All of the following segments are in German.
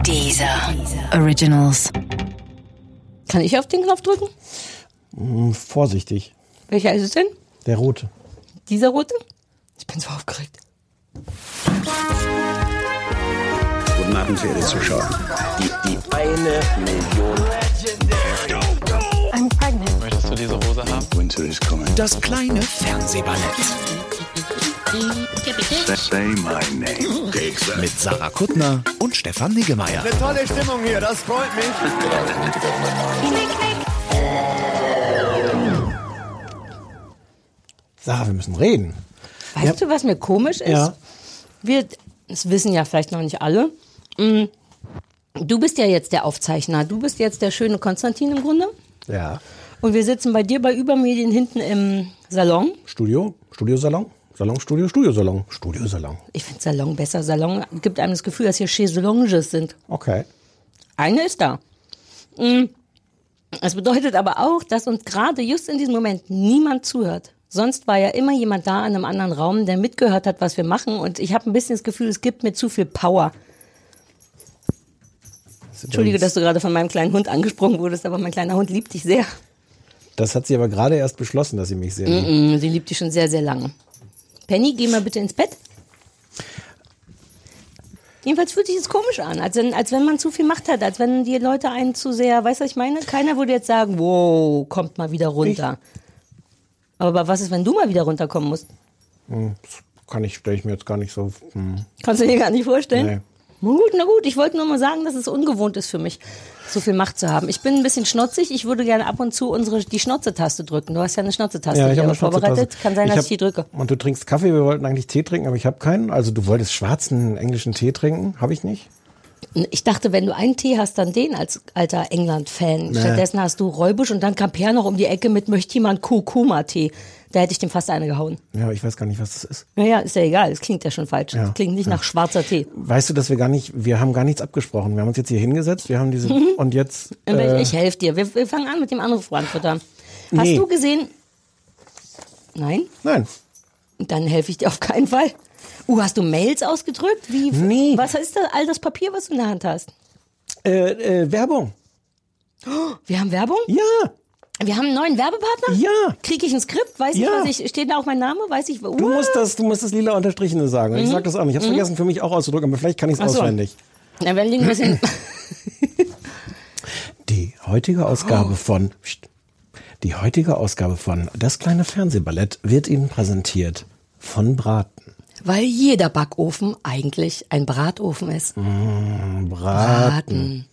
Deezer Originals. Kann ich auf den Knopf drücken? Vorsichtig. Welcher ist es denn? Der rote. Dieser rote? Ich bin so aufgeregt. Guten Abend, verehrte Zuschauer. Die 1 Million. I'm pregnant. Möchtest du diese Hose haben? Winter is coming. Das kleine Fernsehballett. Say my name. Mit Sarah Kuttner und Stefan Niggemeier. Eine tolle Stimmung hier, das freut mich. Sarah, wir müssen reden. Weißt du, was mir komisch ist? Ja. Das wissen ja vielleicht noch nicht alle. Du bist ja jetzt der Aufzeichner. Du bist jetzt der schöne Konstantin im Grunde. Ja. Und wir sitzen bei dir bei Übermedien hinten im Salon. Studiosalon. Studiosalon. Ich finde Salon besser. Salon gibt einem das Gefühl, dass hier Chaiselonges sind. Okay. Eine ist da. Das bedeutet aber auch, dass uns gerade just in diesem Moment niemand zuhört. Sonst war ja immer jemand da in einem anderen Raum, der mitgehört hat, was wir machen. Und ich habe ein bisschen das Gefühl, es gibt mir zu viel Power. Entschuldige, dass du gerade von meinem kleinen Hund angesprungen wurdest, aber mein kleiner Hund liebt dich sehr. Das hat sie aber gerade erst beschlossen, dass sie mich sehr liebt. Sie liebt dich schon sehr, sehr lange. Penny, geh mal bitte ins Bett. Jedenfalls fühlt sich das komisch an, als wenn man zu viel Macht hat, als wenn die Leute einen zu sehr, weißt du, was ich meine? Keiner würde jetzt sagen, wow, kommt mal wieder runter. Aber was ist, wenn du mal wieder runterkommen musst? Stelle ich mir jetzt gar nicht so. Kannst du dir gar nicht vorstellen? Nee. Na gut, ich wollte nur mal sagen, dass es ungewohnt ist für mich, so viel Macht zu haben. Ich bin ein bisschen schnotzig, ich würde gerne ab und zu die Schnozetaste drücken. Du hast ja eine Schnotzetaste Ja, ich habe eine vorbereitet. Kann sein, dass ich die drücke. Und du trinkst Kaffee, wir wollten eigentlich Tee trinken, aber ich habe keinen. Also du wolltest schwarzen englischen Tee trinken, habe ich nicht. Ich dachte, wenn du einen Tee hast, dann den als alter England-Fan. Nee. Stattdessen hast du Räubusch und dann kam Per noch um die Ecke mit möchte jemand Kurkuma-Tee. Da hätte ich dem fast eine gehauen. Ja, ich weiß gar nicht, was das ist. Naja, ist ja egal, es klingt ja schon falsch. Es Ja. klingt nicht nach schwarzer Tee. Weißt du, dass wir haben gar nichts abgesprochen. Wir haben uns jetzt hier hingesetzt, wir haben diese, und jetzt... Ich helfe dir. Wir fangen an mit dem Anruf Frankfurter. Hast Nee. du gesehen? Nein? Nein. Dann helfe ich dir auf keinen Fall. Hast du Mails ausgedrückt? Wie? Nee. Was ist das, all das Papier, was du in der Hand hast? Werbung. Wir haben Werbung? Ja. Wir haben einen neuen Werbepartner? Ja. Kriege ich ein Skript? Weiß Ja. ich, steht da auch mein Name? Weiß ich, Du musst das lila Unterstrichene sagen. Ich sag das auch nicht. Ich hab's vergessen, für mich auch auszudrücken, aber vielleicht kann ich es Ach so. auswendig. Na, wenn die ein bisschen. Die heutige Ausgabe von Das kleine Fernsehballett wird Ihnen präsentiert von Braten. Weil jeder Backofen eigentlich ein Bratofen ist. Braten.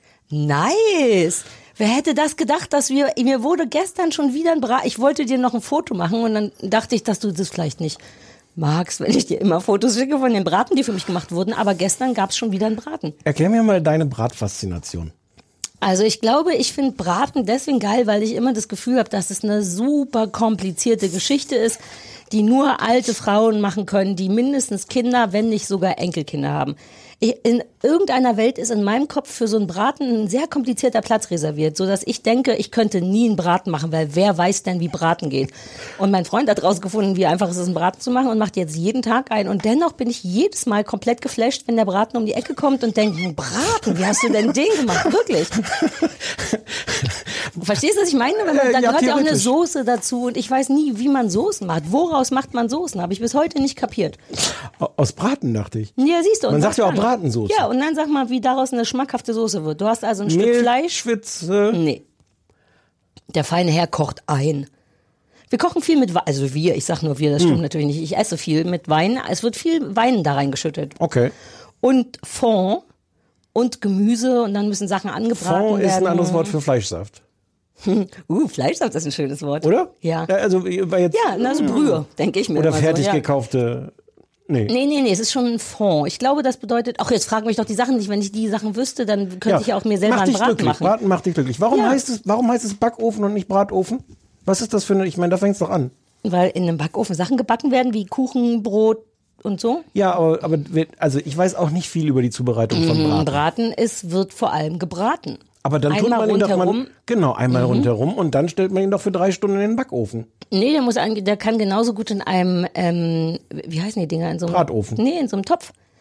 Nice. Wer hätte das gedacht, dass mir wurde gestern schon wieder ein Braten. Ich wollte dir noch ein Foto machen und dann dachte ich, dass du das vielleicht nicht magst, wenn ich dir immer Fotos schicke von den Braten, die für mich gemacht wurden. Aber gestern gab es schon wieder einen Braten. Erklär mir mal deine Bratfaszination. Also ich glaube, ich finde Braten deswegen geil, weil ich immer das Gefühl habe, dass es eine super komplizierte Geschichte ist, die nur alte Frauen machen können, die mindestens Kinder, wenn nicht sogar Enkelkinder haben. In irgendeiner Welt ist in meinem Kopf für so einen Braten ein sehr komplizierter Platz reserviert, sodass ich denke, ich könnte nie einen Braten machen, weil wer weiß denn, wie Braten geht. Und mein Freund hat rausgefunden, wie einfach es ist, einen Braten zu machen und macht jetzt jeden Tag einen. Und dennoch bin ich jedes Mal komplett geflasht, wenn der Braten um die Ecke kommt und denke, Braten, wie hast du denn den gemacht? Wirklich. Verstehst du, was ich meine? Da gehört ja auch eine theoretisch. Soße dazu und ich weiß nie, wie man Soßen macht. Woraus macht man Soßen? Habe ich bis heute nicht kapiert. Aus Braten, dachte ich. Ja, siehst du. und Man sagt sag ja auch dann. Bratensoße. Ja, und dann sag mal, wie daraus eine schmackhafte Soße wird. Du hast also ein Stück Mehl, Fleisch. Schwitze. Nee. Der feine Herr kocht ein. Wir kochen viel mit Wein. Also ich sag nur wir, das stimmt natürlich nicht. Ich esse viel mit Wein. Es wird viel Wein da reingeschüttet. Okay. Und Fond und Gemüse und dann müssen Sachen angebraten Fond werden. ist ein anderes Wort für Fleischsaft. Fleischsaft ist ein schönes Wort. Oder? Ja. Also, war jetzt, Ja, also Brühe, denke ich mir. Oder immer fertig so, ja. gekaufte. Nee. Nee, es ist schon ein Fond. Ich glaube, das bedeutet, ach, jetzt frag mich doch die Sachen nicht, wenn ich die Sachen wüsste, dann könnte ich auch mir selber einen Braten machen. Braten macht dich glücklich. Warum Ja. heißt es Backofen und nicht Bratofen? Was ist das für eine, ich meine, da fängt's doch an. Weil in einem Backofen Sachen gebacken werden, wie Kuchen, Brot und so. Ja, aber also ich weiß auch nicht viel über die Zubereitung von Braten. Braten wird vor allem gebraten. Aber dann tut Einmal man ihn doch rundherum. einmal rundherum und dann stellt man ihn doch für 3 Stunden in den Backofen. Nee, der kann genauso gut in einem, wie heißen die Dinger? In so einem Bratofen. Nee, in so einem Topf.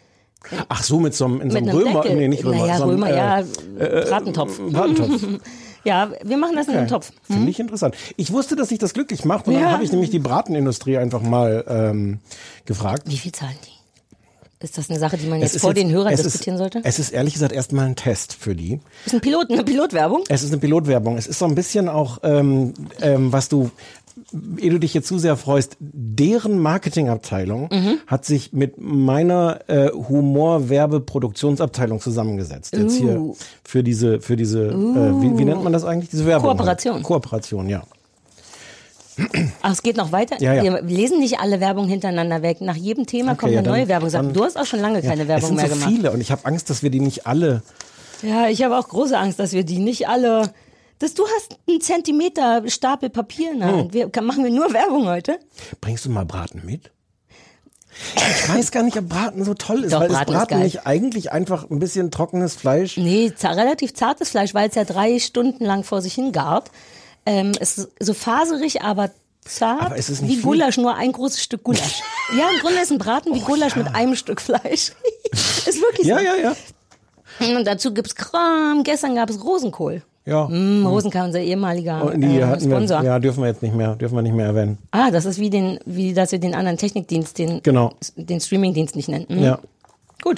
Ach so, in so einem Römer, Deckel. nee, nicht Römer. Naja, so einem, Römer, Bratentopf. Bratentopf. Ja, wir machen das in einem Topf. Finde ich interessant. Ich wusste, dass sich das glücklich macht und dann habe ich nämlich die Bratenindustrie einfach mal gefragt. Wie viel zahlen die? Ist das eine Sache, die man jetzt vor den Hörern diskutieren sollte? Es ist ehrlich gesagt erstmal ein Test für die. Ist eine Pilotwerbung? Es ist eine Pilotwerbung. Es ist so ein bisschen auch, was du, ehe du dich jetzt zu sehr freust, deren Marketingabteilung hat sich mit meiner Humor-Werbe-Produktionsabteilung zusammengesetzt. Jetzt hier für diese wie nennt man das eigentlich? Diese Werbung. Kooperation, ja. Ach, es geht noch weiter? Ja. Wir lesen nicht alle Werbung hintereinander weg. Nach jedem Thema kommt eine neue Werbung. Du hast auch schon lange keine Werbung mehr gemacht. Es sind so viele und ich habe Angst, dass wir die nicht alle... Ja, ich habe auch große Angst, dass wir die nicht alle... Du hast einen Zentimeter Stapel Papier in der Hand. Machen wir nur Werbung heute? Bringst du mal Braten mit? Ich weiß gar nicht, ob Braten so toll ist. Doch, weil Braten ist ist Braten geil. nicht eigentlich einfach ein bisschen trockenes Fleisch? Nee, relativ zartes Fleisch, weil es ja 3 Stunden lang vor sich hingart. Es ist so faserig, aber zart, aber ist es nicht wie viel? Gulasch, nur ein großes Stück Gulasch. Ja, im Grunde ist ein Braten wie Gulasch mit einem Stück Fleisch. Ist wirklich so. Ja. Und dazu gibt's Kram. Gestern gab es Rosenkohl. Ja. Rosenkohl, unser ehemaliger Sponsor. Dürfen wir nicht mehr erwähnen. Ah, das ist wie dass wir den anderen Technikdienst, den Streamingdienst nicht nennen. Ja. Gut.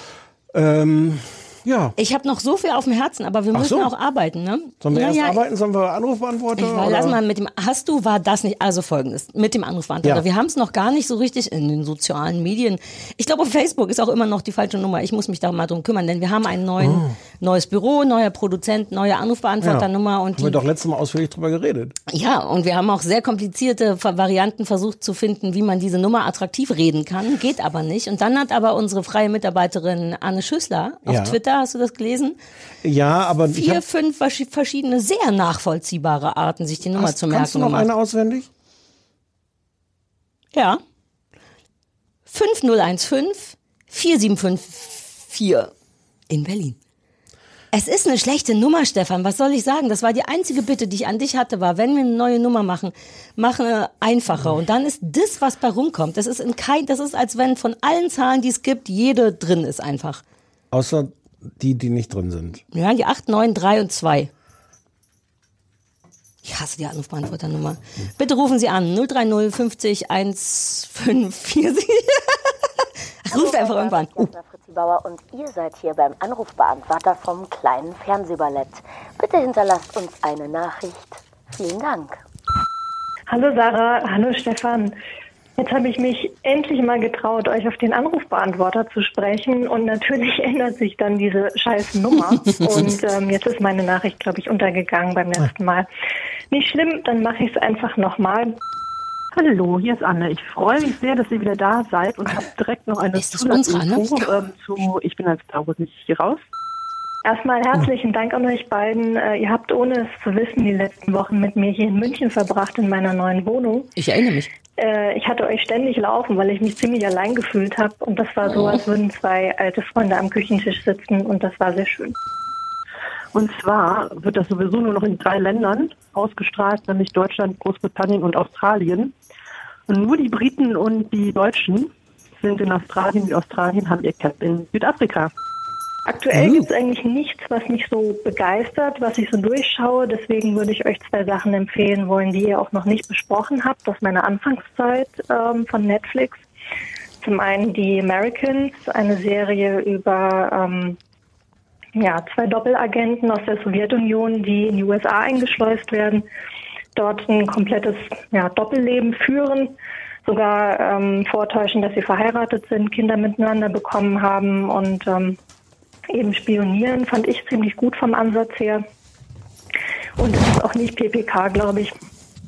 Ja. Ich habe noch so viel auf dem Herzen, aber wir müssen auch arbeiten, ne? Sollen wir erst arbeiten? Sollen wir Anrufbeantworter? Lass mal mit dem, war das nicht, also Folgendes, mit dem Anrufbeantworter. Wir haben es noch gar nicht so richtig in den sozialen Medien. Ich glaube, auf Facebook ist auch immer noch die falsche Nummer. Ich muss mich da mal drum kümmern, denn wir haben ein neues Büro, neuer Produzent, neue Anrufbeantworternummer. Und haben wir doch letztes Mal ausführlich drüber geredet. Ja, und wir haben auch sehr komplizierte Varianten versucht zu finden, wie man diese Nummer attraktiv reden kann. Geht aber nicht. Und dann hat aber unsere freie Mitarbeiterin Anne Schüssler auf Twitter, hast du das gelesen? Ja, aber 5 verschiedene, sehr nachvollziehbare Arten, sich die Nummer zu merken. Kannst du noch eine auswendig? Ja. 5015 4754 in Berlin. Es ist eine schlechte Nummer, Stefan. Was soll ich sagen? Das war die einzige Bitte, die ich an dich hatte, war, wenn wir eine neue Nummer machen, mache einfacher. Und dann ist das, was bei rumkommt. Das ist als wenn von allen Zahlen, die es gibt, jede drin ist einfach. Außer die nicht drin sind. Ja, die 8, 9, 3 und 2. Ich hasse die Anrufbeantworternummer. Bitte rufen Sie an 030 50 1547. Ruf einfach irgendwann. Fritzi Bauer und ihr seid hier beim Anrufbeantworter vom kleinen Fernsehballett. Bitte hinterlasst uns eine Nachricht. Vielen Dank. Hallo Sarah, hallo Stefan. Jetzt habe ich mich endlich mal getraut, euch auf den Anrufbeantworter zu sprechen und natürlich ändert sich dann diese scheiß Nummer und jetzt ist meine Nachricht, glaube ich, untergegangen beim letzten Mal. Nicht schlimm, dann mache ich es einfach nochmal. Hallo, hier ist Anne. Ich freue mich sehr, dass ihr wieder da seid und habe direkt noch eine Zusatzinfo zu Ich bin als Star Wars nicht hier raus. Erstmal herzlichen Dank an euch beiden. Ihr habt, ohne es zu wissen, die letzten Wochen mit mir hier in München verbracht in meiner neuen Wohnung. Ich erinnere mich. Ich hatte euch ständig laufen, weil ich mich ziemlich allein gefühlt habe. Und das war so, als würden 2 alte Freunde am Küchentisch sitzen. Und das war sehr schön. Und zwar wird das sowieso nur noch in 3 Ländern ausgestrahlt, nämlich Deutschland, Großbritannien und Australien. Und nur die Briten und die Deutschen sind in Australien. Die Australien haben ihr Cap in Südafrika. Aktuell gibt es eigentlich nichts, was mich so begeistert, was ich so durchschaue. Deswegen würde ich euch 2 Sachen empfehlen wollen, die ihr auch noch nicht besprochen habt aus meiner Anfangszeit von Netflix. Zum einen die Americans, eine Serie über 2 Doppelagenten aus der Sowjetunion, die in die USA eingeschleust werden, dort ein komplettes Doppelleben führen, sogar vortäuschen, dass sie verheiratet sind, Kinder miteinander bekommen haben und eben spionieren, fand ich ziemlich gut vom Ansatz her. Und es ist auch nicht PPK, glaube ich.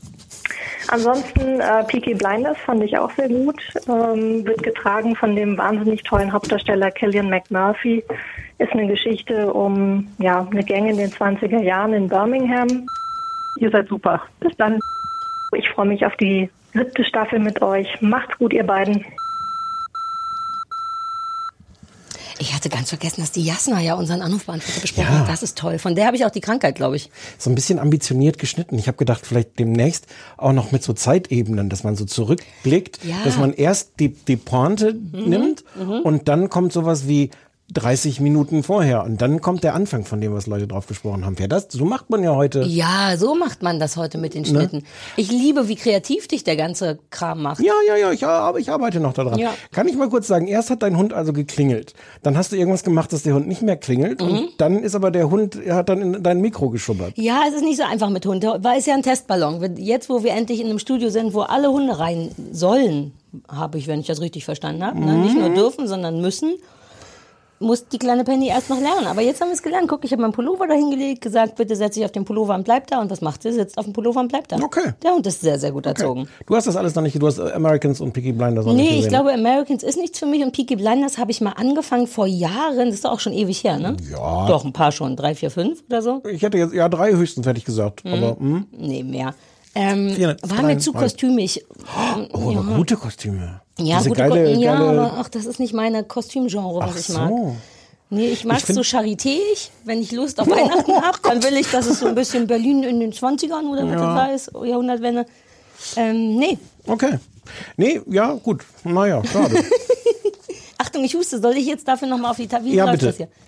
Ansonsten Peaky Blinders fand ich auch sehr gut. Wird getragen von dem wahnsinnig tollen Hauptdarsteller Cillian McMurphy. Ist eine Geschichte um eine Gang in den 20er Jahren in Birmingham. Ihr seid super. Bis dann. Ich freue mich auf die 7. Staffel mit euch. Macht's gut, ihr beiden. Ich hatte ganz vergessen, dass die Jasna ja unseren Anrufbeantworter gesprochen hat. Das ist toll. Von der habe ich auch die Krankheit, glaube ich. So ein bisschen ambitioniert geschnitten. Ich habe gedacht, vielleicht demnächst auch noch mit so Zeitebenen, dass man so zurückblickt, dass man erst die Pointe nimmt und dann kommt sowas wie 30 Minuten vorher und dann kommt der Anfang von dem, was Leute drauf gesprochen haben. So macht man ja heute. Ja, so macht man das heute mit den Schnitten. Ne? Ich liebe, wie kreativ dich der ganze Kram macht. Ja, ich arbeite noch daran. Ja. Kann ich mal kurz sagen, erst hat dein Hund also geklingelt. Dann hast du irgendwas gemacht, dass der Hund nicht mehr klingelt und dann ist aber der Hund, er hat dann in dein Mikro geschubbert. Ja, es ist nicht so einfach mit Hund, weil es ja ein Testballon. Jetzt, wo wir endlich in einem Studio sind, wo alle Hunde rein sollen, habe ich, wenn ich das richtig verstanden habe, ne? Nicht nur dürfen, sondern müssen, muss die kleine Penny erst noch lernen. Aber jetzt haben wir es gelernt. Guck, ich habe meinen Pullover da hingelegt, gesagt, bitte setz dich auf den Pullover und bleib da. Und was macht sie? Sitzt auf dem Pullover und bleibt da. Okay. Der Hund ist sehr, sehr gut erzogen. Du hast das alles noch nicht, du hast Americans und Peaky Blinders noch nicht gesehen. Nee, ich glaube, Americans ist nichts für mich und Peaky Blinders habe ich mal angefangen vor Jahren. Das ist doch auch schon ewig her, ne? Ja. Doch, ein paar schon. 3, 4, 5 oder so. Ich hätte jetzt, 3 höchstens, hätte ich gesagt. Aber, Nee, mehr. War mir zu kostümig. Aber gute Kostüme. Ja, diese gute geile, ja, aber das ist nicht meine Kostümgenre, was ich mag. Nee, ich mag es so charitéig. Wenn ich Lust auf Weihnachten habe, dann will ich, dass es so ein bisschen Berlin in den 20ern oder was das war, Jahrhundertwende. Nee. Okay. Nee, ja, gut. Naja, schade. Achtung, ich huste. Soll ich jetzt dafür nochmal auf die Tabelle? Ja, bitte. Hier?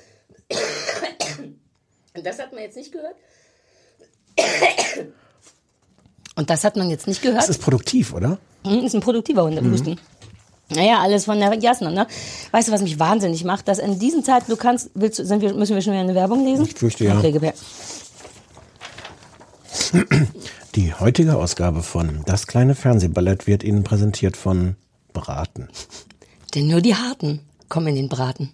Das hat man jetzt nicht gehört. Und das hat man jetzt nicht gehört. Das ist produktiv, oder? Ist ein produktiver Hundehusten. Naja, alles von der Jasna, ne? Weißt du, was mich wahnsinnig macht? Dass in diesen Zeiten müssen wir schon wieder eine Werbung lesen? Ich fürchte, ja. Okay, Die heutige Ausgabe von Das kleine Fernsehballett wird Ihnen präsentiert von Braten. Denn nur die Harten kommen in den Braten.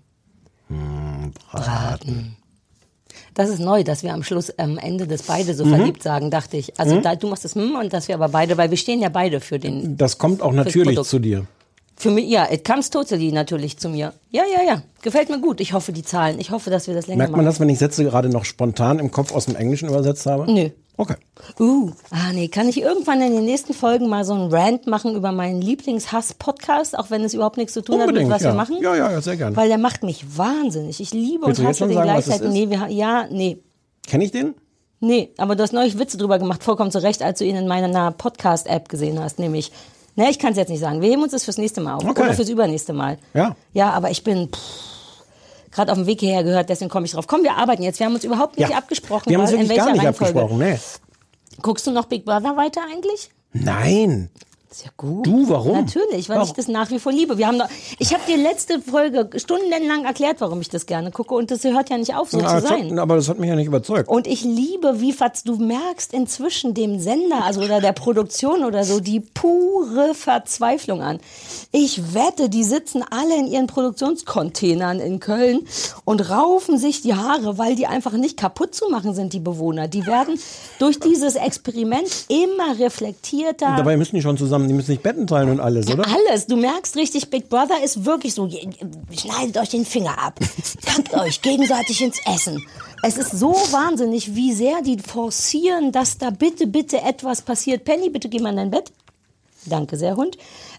Braten. Das ist neu, dass wir am Schluss, am Ende des beide so verliebt sagen, dachte ich. Also du machst das und dass wir aber beide, weil wir stehen ja beide für den. Das kommt auch natürlich zu dir. Für mich, ja, it comes totally natürlich zu mir. Ja. Gefällt mir gut. Ich hoffe, die Zahlen. Ich hoffe, dass wir das länger machen. Merkt man das, wenn ich Sätze gerade noch spontan im Kopf aus dem Englischen übersetzt habe? Nö. Okay. Kann ich irgendwann in den nächsten Folgen mal so einen Rant machen über meinen Lieblingshass-Podcast, auch wenn es überhaupt nichts zu tun hat mit was wir machen? Ja, sehr gerne. Weil der macht mich wahnsinnig. Ich liebe Willst und hasse den gleichzeitig. Nee. Kenn ich den? Nee, aber du hast neulich Witze drüber gemacht, vollkommen zu Recht, als du ihn in meiner Podcast-App gesehen hast, nämlich, ich kann es jetzt nicht sagen. Wir heben uns das fürs nächste Mal auf oder fürs übernächste Mal. Ja. Ja, aber ich bin gerade auf dem Weg hierher gehört, deswegen komme ich drauf. Komm, wir arbeiten jetzt. Wir haben uns überhaupt nicht abgesprochen. Wir haben uns wirklich gar nicht abgesprochen, nee. Guckst du noch Big Brother weiter eigentlich? Nein. Ist ja gut. Du, warum? Natürlich, weil ich das nach wie vor liebe. Ich habe dir letzte Folge stundenlang erklärt, warum ich das gerne gucke und das hört ja nicht auf, so zu sein. Aber das hat mich ja nicht überzeugt. Und ich liebe, wie du merkst inzwischen dem Sender, also oder der Produktion oder so, die pure Verzweiflung an. Ich wette, die sitzen alle in ihren Produktionscontainern in Köln und raufen sich die Haare, weil die einfach nicht kaputt zu machen sind, die Bewohner. Die werden durch dieses Experiment immer reflektierter. Dabei müssen die schon zusammen, die müssen nicht Betten teilen und alles, oder? Alles. Du merkst richtig, Big Brother ist wirklich so, schneidet euch den Finger ab, packt euch gegenseitig ins Essen. Es ist so wahnsinnig, wie sehr die forcieren, dass da bitte etwas passiert. Penny, bitte geh mal in dein Bett. Danke sehr, Hund.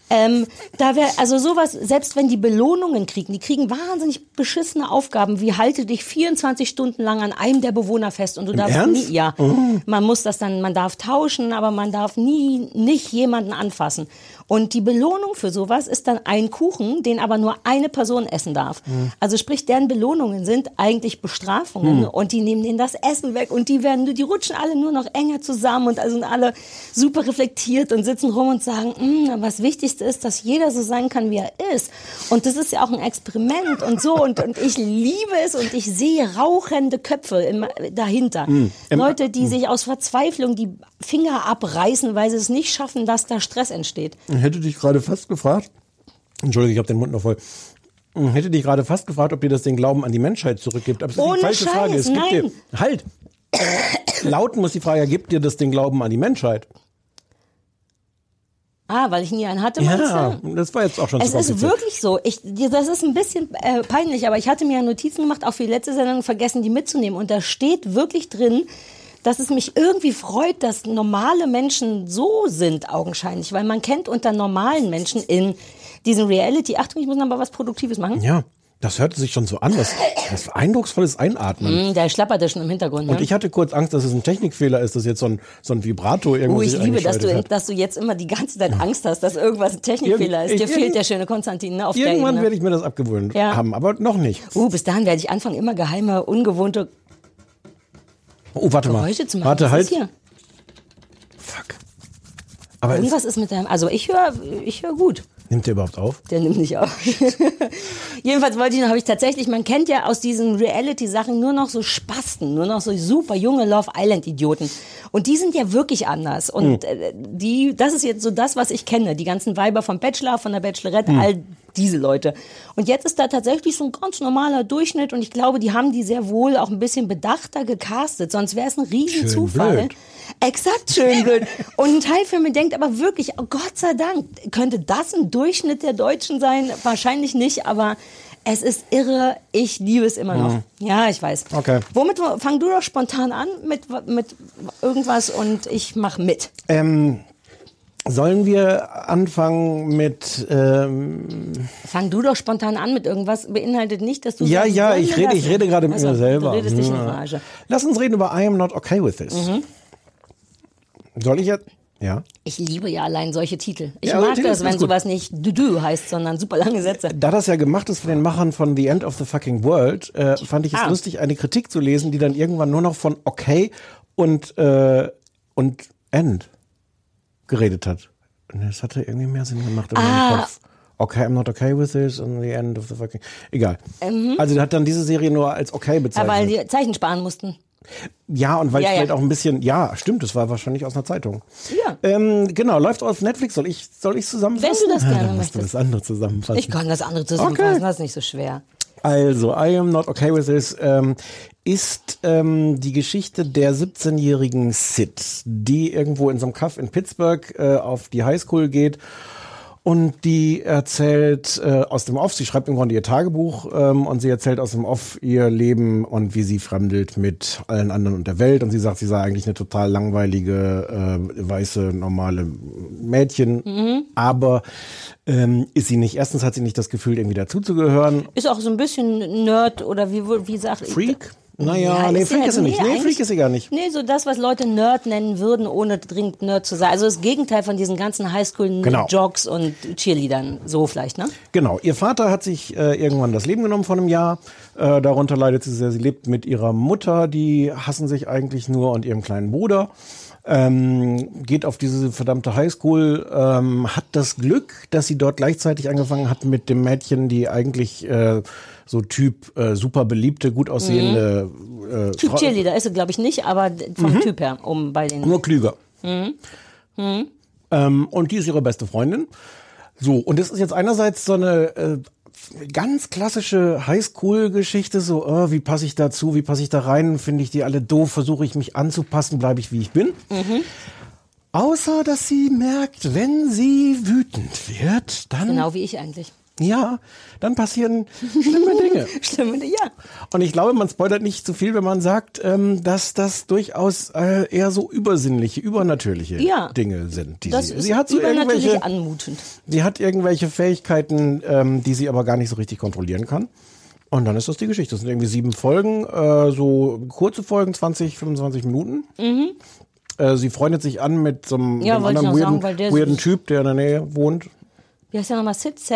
Also sowas, selbst wenn die Belohnungen kriegen, die kriegen wahnsinnig beschissene Aufgaben, wie halte dich 24 Stunden lang an einem der Bewohner fest und du darfst nie, man muss das dann, man darf tauschen, aber man darf nicht jemanden anfassen. Und die Belohnung für sowas ist dann ein Kuchen, den aber nur eine Person essen darf. Also sprich, deren Belohnungen sind eigentlich Bestrafungen und die nehmen denen das Essen weg und die rutschen alle nur noch enger zusammen und also sind alle super reflektiert und sitzen rum und sagen, was Wichtigste ist, dass jeder so sein kann, wie er ist. Und das ist ja auch ein Experiment und so und ich liebe es und ich sehe rauchende Köpfe dahinter. Leute, die sich aus Verzweiflung die Finger abreißen, weil sie es nicht schaffen, dass da Stress entsteht. Hätte dich gerade fast gefragt, Entschuldige, ich habe den Mund noch voll. Hätte dich gerade fast gefragt, ob dir das den Glauben an die Menschheit zurückgibt. Aber das ist die falsche Frage. Es gibt dir, halt! Laut muss die Frage, gibt dir das den Glauben an die Menschheit? Weil ich nie einen hatte, ja, das war jetzt auch schon zu kompliziert. Es ist wirklich so. Das ist ein bisschen peinlich, aber ich hatte mir Notizen gemacht, auch für die letzte Sendung, vergessen, die mitzunehmen. Und da steht wirklich drin, dass es mich irgendwie freut, dass normale Menschen so sind, augenscheinlich. Weil man kennt unter normalen Menschen in diesen Reality, Achtung, ich muss noch mal was Produktives machen. Ja, Das hörte sich schon so an, was eindrucksvolles Einatmen. Der schlapperte schon im Hintergrund. Ne? Und ich hatte kurz Angst, dass es ein Technikfehler ist, dass jetzt so ein Vibrato irgendwo ich sich liebe, eingeschaltet dass du jetzt immer die ganze Zeit Angst hast, dass irgendwas ein Technikfehler ist. Dir fehlt der schöne Konstantin, ne, auf der Ebene. Irgendwann werde ich mir das abgewöhnt haben, aber noch nicht. Bis dahin werde ich anfangen, immer geheime, ungewohnte warte mal. Geräusche zu machen. Warte, Was halt. ist hier? Fuck. Aber irgendwas ist mit deinem... Also ich höre gut. Nimmt der überhaupt auf? Der nimmt nicht auf. Jedenfalls habe ich tatsächlich, man kennt ja aus diesen Reality-Sachen nur noch so Spasten, nur noch so super junge Love Island-Idioten. Und die sind ja wirklich anders. Und das ist jetzt so das, was ich kenne. Die ganzen Weiber vom Bachelor, von der Bachelorette, all diese Leute. Und jetzt ist da tatsächlich so ein ganz normaler Durchschnitt. Und ich glaube, die haben die sehr wohl auch ein bisschen bedachter gecastet. Sonst wäre es ein Riesenzufall. Exakt, schön blöd. Und ein Teil von mir denkt aber wirklich, oh Gott sei Dank, könnte das ein Durchschnitt der Deutschen sein? Wahrscheinlich nicht, aber es ist irre. Ich liebe es immer noch. Ja, ich weiß. Okay. Womit fang du doch spontan an mit irgendwas und ich mach mit. Sollen wir anfangen mit... Fang du doch spontan an mit irgendwas. Beinhaltet nicht, dass du... Ja, ich rede gerade mit mir selber. Du redest dich in Rage. Lass uns reden über I am not okay with this. Soll ich jetzt? Ja. Ich liebe ja allein solche Titel. Ich mag das, wenn sowas nicht du heißt, sondern super lange Sätze. Da das ja gemacht ist von den Machern von The End of the Fucking World, fand ich es lustig, eine Kritik zu lesen, die dann irgendwann nur noch von okay und end geredet hat. Und das hatte irgendwie mehr Sinn gemacht in meinem Kopf. Okay, I'm not okay with this and the end of the fucking... Egal. Also der hat dann diese Serie nur als okay bezeichnet. Aber weil die Zeichen sparen mussten. Ja, und weil vielleicht auch ein bisschen, stimmt, das war wahrscheinlich aus einer Zeitung. Ja. Genau, läuft auf Netflix. Soll ich zusammenfassen? Wenn du das gerne möchtest. Du das andere zusammenfassen. Ich kann das andere zusammenfassen, das ist nicht so schwer. Also, I am not okay with this ist die Geschichte der 17-jährigen Sid, die irgendwo in so einem Kaff in Pittsburgh auf die Highschool geht. Und die erzählt aus dem Off, sie schreibt im Grunde ihr Tagebuch und sie erzählt aus dem Off ihr Leben und wie sie fremdelt mit allen anderen und der Welt. Und sie sagt, sie sei eigentlich eine total langweilige, weiße, normale Mädchen. Aber ist sie nicht, erstens hat sie nicht das Gefühl, irgendwie dazuzugehören. Ist auch so ein bisschen Nerd oder wie sagt... Freak? Naja, nee, Freak ist sie nicht. Nee, Freak ist sie gar nicht. Nee, so das, was Leute Nerd nennen würden, ohne dringend Nerd zu sein. Also das Gegenteil von diesen ganzen Highschool-Jocks und Cheerleadern. So vielleicht, ne? Genau. Ihr Vater hat sich irgendwann das Leben genommen vor einem Jahr. Darunter leidet sie sehr. Sie lebt mit ihrer Mutter, die hassen sich eigentlich nur, und ihrem kleinen Bruder. Geht auf diese verdammte Highschool, hat das Glück, dass sie dort gleichzeitig angefangen hat mit dem Mädchen, die eigentlich so Typ super beliebte, gut aussehende Typ Cheerleader ist sie, glaube ich, nicht, aber vom Typ her, bei den... Nur klüger. Und die ist ihre beste Freundin. So, und das ist jetzt einerseits so eine ganz klassische Highschool-Geschichte, so, wie passe ich dazu, wie passe ich da rein, finde ich die alle doof, versuche ich mich anzupassen, bleibe ich, wie ich bin. Außer, dass sie merkt, wenn sie wütend wird, dann... Genau wie ich eigentlich. Ja, dann passieren schlimme Dinge. Schlimme Dinge, ja. Und ich glaube, man spoilert nicht zu viel, wenn man sagt, dass das durchaus eher so übersinnliche, übernatürliche Dinge sind. Die sie hat so übernatürlich anmutend. Sie hat irgendwelche Fähigkeiten, die sie aber gar nicht so richtig kontrollieren kann. Und dann ist das die Geschichte. Das sind irgendwie 7 Folgen, so kurze Folgen, 20, 25 Minuten. Sie freundet sich an mit so einem anderen weirden Typ, der in der Nähe wohnt. Wie heißt der nochmal?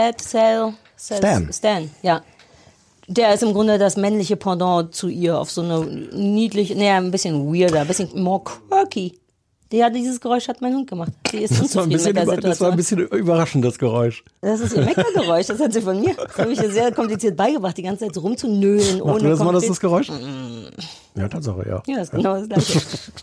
Stan, ja. Der ist im Grunde das männliche Pendant zu ihr auf so eine niedliche, ein bisschen weirder, ein bisschen more quirky. Dieses Geräusch hat mein Hund gemacht. Sie ist unzufrieden mit der Situation. Das war ein bisschen überraschend, das Geräusch. Das ist ihr Meckergeräusch, das hat sie von mir. Das habe ich ihr sehr kompliziert beigebracht, die ganze Zeit so rumzunölen. Macht du das mal, das Geräusch? Ja, Tatsache, ja. Ja, das ist genau das Gleiche.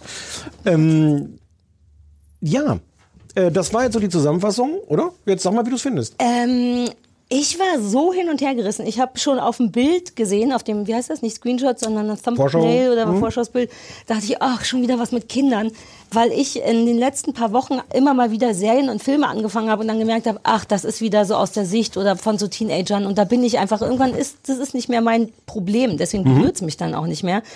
Das war jetzt so die Zusammenfassung, oder? Jetzt sag mal, wie du es findest. Ich war so hin und her gerissen. Ich habe schon auf dem Bild gesehen, auf dem, wie heißt das, nicht Screenshot, sondern ein Thumbnail oder ein Vorschaubild, dachte ich, ach, schon wieder was mit Kindern. Weil ich in den letzten paar Wochen immer mal wieder Serien und Filme angefangen habe und dann gemerkt habe, ach, das ist wieder so aus der Sicht oder von so Teenagern. Und da bin ich einfach, irgendwann das ist nicht mehr mein Problem. Deswegen berührt es mich dann auch nicht mehr.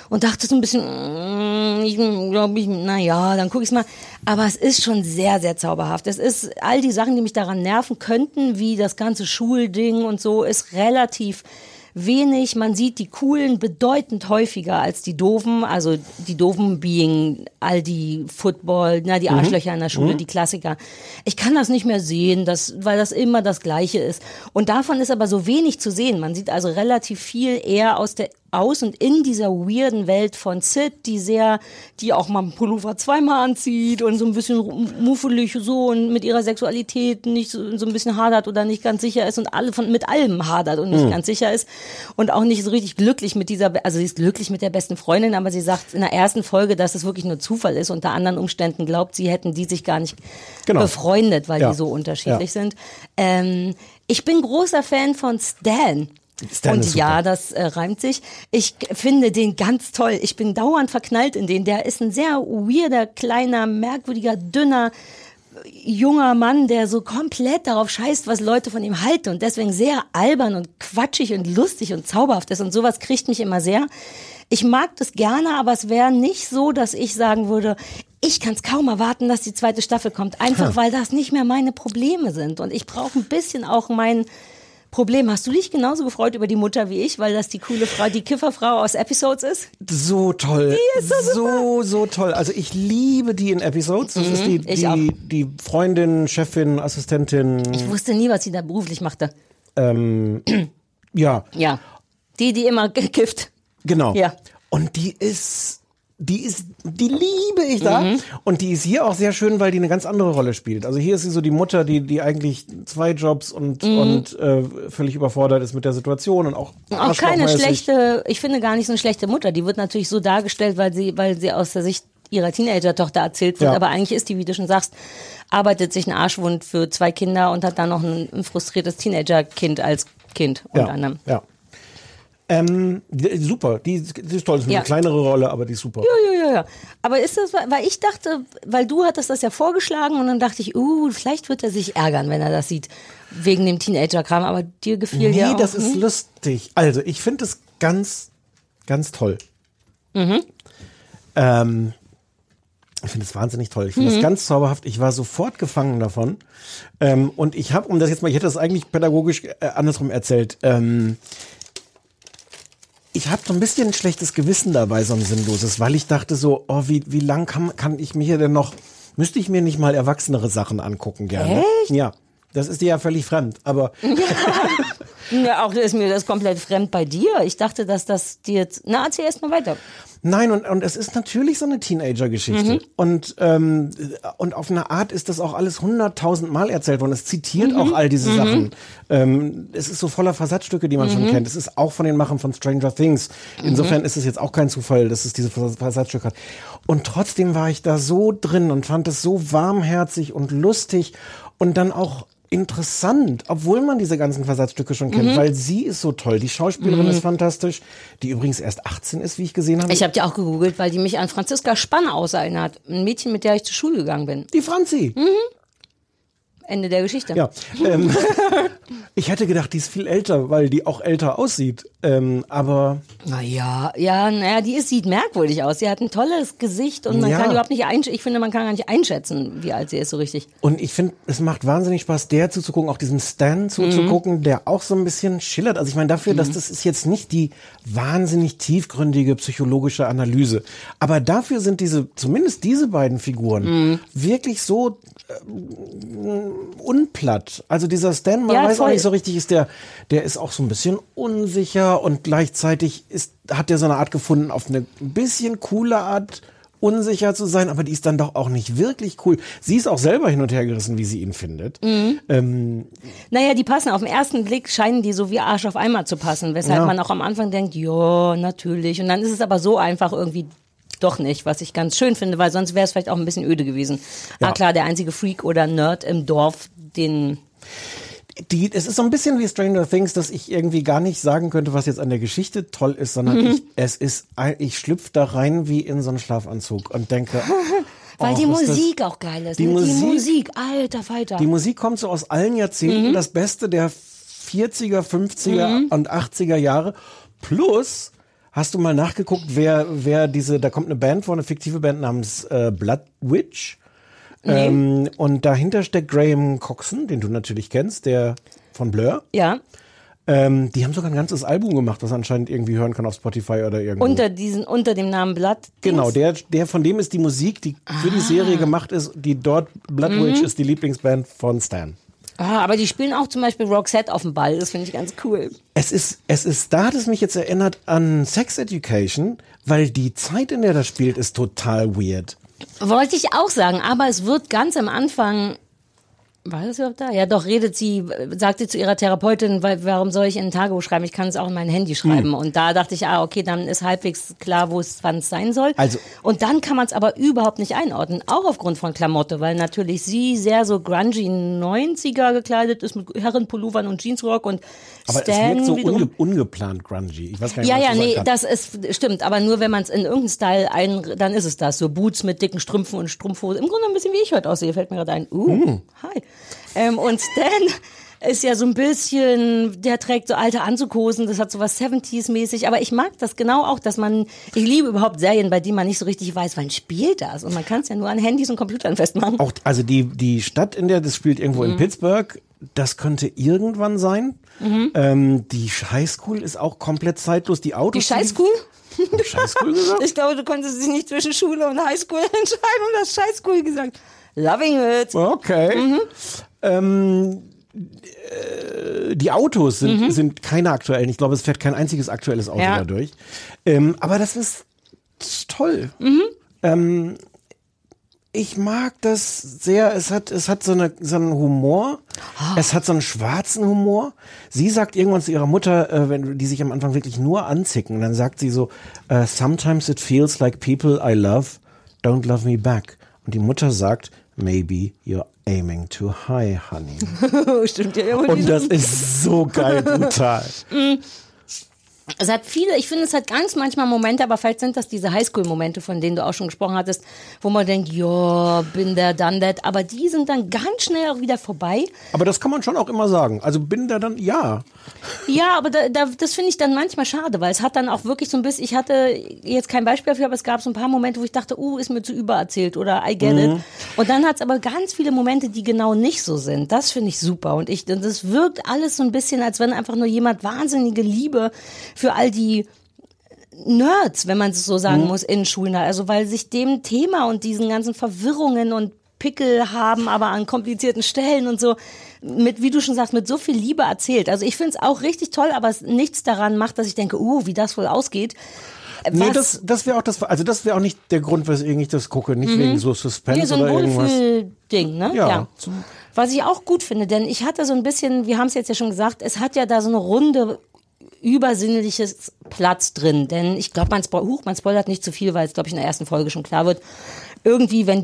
und dachte so ein bisschen, ich glaube, naja, dann gucke ich es mal. Aber es ist schon sehr, sehr zauberhaft. Es ist all die Sachen, die mich daran nerven könnten, wie das ganze Schulding und so, ist relativ wenig. Man sieht die Coolen bedeutend häufiger als die Doofen. Also die Doofen being all die Football, die Arschlöcher in der Schule, die Klassiker. Ich kann das nicht mehr sehen, weil das immer das Gleiche ist. Und davon ist aber so wenig zu sehen. Man sieht also relativ viel eher aus und in dieser weirden Welt von Sid, die auch mal einen Pullover zweimal anzieht und so ein bisschen muffelig so und mit ihrer Sexualität nicht so ein bisschen hadert oder nicht ganz sicher ist und mit allem hadert und nicht ganz sicher ist und auch nicht so richtig glücklich also sie ist glücklich mit der besten Freundin, aber sie sagt in der ersten Folge, dass es wirklich nur Zufall ist. Unter anderen Umständen glaubt sie, hätten die sich gar nicht befreundet, weil die so unterschiedlich sind. Ich bin großer Fan von Stan. Und ja, das reimt sich. Ich finde den ganz toll. Ich bin dauernd verknallt in den. Der ist ein sehr weirder, kleiner, merkwürdiger, dünner, junger Mann, der so komplett darauf scheißt, was Leute von ihm halten und deswegen sehr albern und quatschig und lustig und zauberhaft ist. Und sowas kriegt mich immer sehr. Ich mag das gerne, aber es wäre nicht so, dass ich sagen würde, ich kann es kaum erwarten, dass die zweite Staffel kommt. Einfach, weil das nicht mehr meine Probleme sind. Und ich brauche ein bisschen auch mein Problem. Hast du dich genauso gefreut über die Mutter wie ich, weil das die coole Frau, die Kifferfrau aus Episodes ist? So toll. Die ist so toll. Also ich liebe die in Episodes. Das ist die Freundin, Chefin, Assistentin. Ich wusste nie, was sie da beruflich machte. Ja. Ja. Die immer kifft. Genau. Ja. Und die liebe ich da. Und die ist hier auch sehr schön, weil die eine ganz andere Rolle spielt. Also hier ist sie so die Mutter, die eigentlich 2 Jobs und völlig überfordert ist mit der Situation und auch keine schlechte, ich finde gar nicht so eine schlechte Mutter. Die wird natürlich so dargestellt, weil sie aus der Sicht ihrer Teenager-Tochter erzählt wird. Ja. Aber eigentlich ist die, wie du schon sagst, arbeitet sich einen Arschwund für 2 Kinder und hat dann noch ein frustriertes Teenager-Kind als Kind unter anderem. Ja. Super, die ist toll, das ist eine kleinere Rolle, aber die ist super. Ja. Aber ist das, weil ich dachte, weil du hattest das ja vorgeschlagen und dann dachte ich, vielleicht wird er sich ärgern, wenn er das sieht, wegen dem Teenager-Kram, aber dir gefiel ja auch. Nee, das ist lustig. Also, ich finde es ganz, ganz toll. Ich finde es wahnsinnig toll. Ich finde es ganz zauberhaft. Ich war sofort gefangen davon. Und ich habe, ich hätte das eigentlich pädagogisch andersrum erzählt, ich habe so ein bisschen ein schlechtes Gewissen dabei, so ein sinnloses, weil ich dachte so, wie lang kann ich mir hier denn noch, müsste ich mir nicht mal erwachsenere Sachen angucken gerne. Echt? Ja, das ist dir ja völlig fremd, aber... Ja, auch ist mir das komplett fremd bei dir. Ich dachte, dass das dir jetzt... erzähl erst mal weiter. Nein, und es ist natürlich so eine Teenager-Geschichte. Und auf eine Art ist das auch alles 100.000 Mal erzählt worden. Es zitiert auch all diese Sachen. Es ist so voller Versatzstücke, die man schon kennt. Es ist auch von den Machern von Stranger Things. Insofern ist es jetzt auch kein Zufall, dass es diese Versatzstücke hat. Und trotzdem war ich da so drin und fand es so warmherzig und lustig und dann auch interessant, obwohl man diese ganzen Versatzstücke schon kennt, weil sie ist so toll. Die Schauspielerin ist fantastisch, die übrigens erst 18 ist, wie ich gesehen habe. Ich habe die auch gegoogelt, weil die mich an Franziska Spann erinnert. Ein Mädchen, mit der ich zur Schule gegangen bin. Die Franzi. Ende der Geschichte. Ja. Ich hätte gedacht, die ist viel älter, weil die auch älter aussieht. Aber. Die sieht merkwürdig aus. Sie hat ein tolles Gesicht und man kann überhaupt nicht ich finde, man kann gar nicht einschätzen, wie alt sie ist so richtig. Und ich finde, es macht wahnsinnig Spaß, der zuzugucken, auch diesem Stan zuzugucken, der auch so ein bisschen schillert. Also ich meine, dafür, dass das ist jetzt nicht die wahnsinnig tiefgründige psychologische Analyse. Aber dafür sind zumindest diese beiden Figuren wirklich so unplatt. Also dieser Stan, man weiß auch nicht so richtig, der ist auch so ein bisschen unsicher und gleichzeitig hat der so eine Art gefunden, auf eine bisschen coole Art unsicher zu sein, aber die ist dann doch auch nicht wirklich cool. Sie ist auch selber hin und her gerissen, wie sie ihn findet. Die passen auf den ersten Blick, scheinen die so wie Arsch auf Eimer zu passen, weshalb man auch am Anfang denkt, ja, natürlich. Und dann ist es aber so einfach irgendwie doch nicht, was ich ganz schön finde, weil sonst wäre es vielleicht auch ein bisschen öde gewesen. Ja. Klar, der einzige Freak oder Nerd im Dorf, es ist so ein bisschen wie Stranger Things, dass ich irgendwie gar nicht sagen könnte, was jetzt an der Geschichte toll ist, sondern ich schlüpfe da rein wie in so einen Schlafanzug und denke, weil die Musik auch geil ist. Die Musik, alter Falter. Die Musik kommt so aus allen Jahrzehnten, das Beste der 40er, 50er und 80er Jahre, plus Hast du mal nachgeguckt, wer da kommt eine Band vor, eine fiktive Band namens Blood Witch. Nee. Und dahinter steckt Graham Coxon, den du natürlich kennst, der von Blur. Ja. Die haben sogar ein ganzes Album gemacht, was anscheinend irgendwie hören kann auf Spotify oder irgendwo. Unter dem Namen Blood. Genau, der von dem ist die Musik, die für die Serie gemacht ist, die dort, Blood Witch ist die Lieblingsband von Stan. Aber die spielen auch zum Beispiel Roxette auf dem Ball, das finde ich ganz cool. Da hat es mich jetzt erinnert an Sex Education, weil die Zeit, in der das spielt, ist total weird. Wollte ich auch sagen, aber es wird ganz am Anfang, war das überhaupt da? Ja doch, sagt sie zu ihrer Therapeutin, warum soll ich in ein Tagebuch schreiben? Ich kann es auch in mein Handy schreiben. Und da dachte ich, okay, dann ist halbwegs klar, wann es sein soll. Und dann kann man es aber überhaupt nicht einordnen, auch aufgrund von Klamotte, weil natürlich sie sehr so grungy 90er gekleidet ist mit Herrenpullovern und Jeansrock und aber Stan es wirkt so ungeplant grungy. Ich weiß gar nicht, das ist, stimmt, aber nur wenn man es in irgendeinen Style dann ist es das. So Boots mit dicken Strümpfen und Strumpfhosen. Im Grunde ein bisschen wie ich heute aussehe, fällt mir gerade ein. Hi. Und Stan ist ja so ein bisschen, der trägt so alte Anzughosen, das hat so was 70s-mäßig, aber ich mag das genau auch, ich liebe überhaupt Serien, bei denen man nicht so richtig weiß, wann spielt das und man kann es ja nur an Handys und Computern festmachen. Auch, also die Stadt, in der das spielt, irgendwo in Pittsburgh, das könnte irgendwann sein. Die Highschool ist auch komplett zeitlos, die Autos... Die Highschool? Highschool gesagt? Ich glaube, du konntest dich nicht zwischen Schule und Highschool entscheiden und hast Highschool gesagt. Loving it. Okay. Die Autos sind keine aktuellen. Ich glaube, es fährt kein einziges aktuelles Auto dadurch. Aber das ist toll. Ich mag das sehr. Es hat so einen Humor. Es hat so einen schwarzen Humor. Sie sagt irgendwann zu ihrer Mutter, wenn die sich am Anfang wirklich nur anzicken, dann sagt sie so, sometimes it feels like people I love don't love me back. Und die Mutter sagt, maybe you're aiming too high, honey. Stimmt ja. Und das ist so geil, brutal. Es hat ich finde, es hat ganz manchmal Momente, aber vielleicht sind das diese Highschool-Momente, von denen du auch schon gesprochen hattest, wo man denkt, ja, bin der, done that, aber die sind dann ganz schnell auch wieder vorbei. Aber das kann man schon auch immer sagen. Also bin der dann, ja. Ja, aber das finde ich dann manchmal schade, weil es hat dann auch wirklich so ein bisschen, ich hatte jetzt kein Beispiel dafür, aber es gab so ein paar Momente, wo ich dachte, ist mir zu übererzählt oder I get it. Und dann hat es aber ganz viele Momente, die genau nicht so sind. Das finde ich super. Und das wirkt alles so ein bisschen, als wenn einfach nur jemand wahnsinnige Liebe für all die Nerds, wenn man es so sagen muss, in Schulen hat. Also weil sich dem Thema und diesen ganzen Verwirrungen und Pickel haben, aber an komplizierten Stellen und so, wie du schon sagst, mit so viel Liebe erzählt. Also ich finde es auch richtig toll, aber nichts daran macht, dass ich denke, wie das wohl ausgeht. Nee, das wäre auch das wäre auch nicht der Grund, weswegen ich das gucke, nicht wegen so Suspense so ein oder irgendwas. Ding, ne? Ja. Was ich auch gut finde, denn ich hatte so ein bisschen, wir haben es jetzt ja schon gesagt, es hat ja da so eine runde übersinnliches Platz drin, denn ich glaube, man spoilert nicht zu viel, weil es, glaube ich, in der ersten Folge schon klar wird. Irgendwie, wenn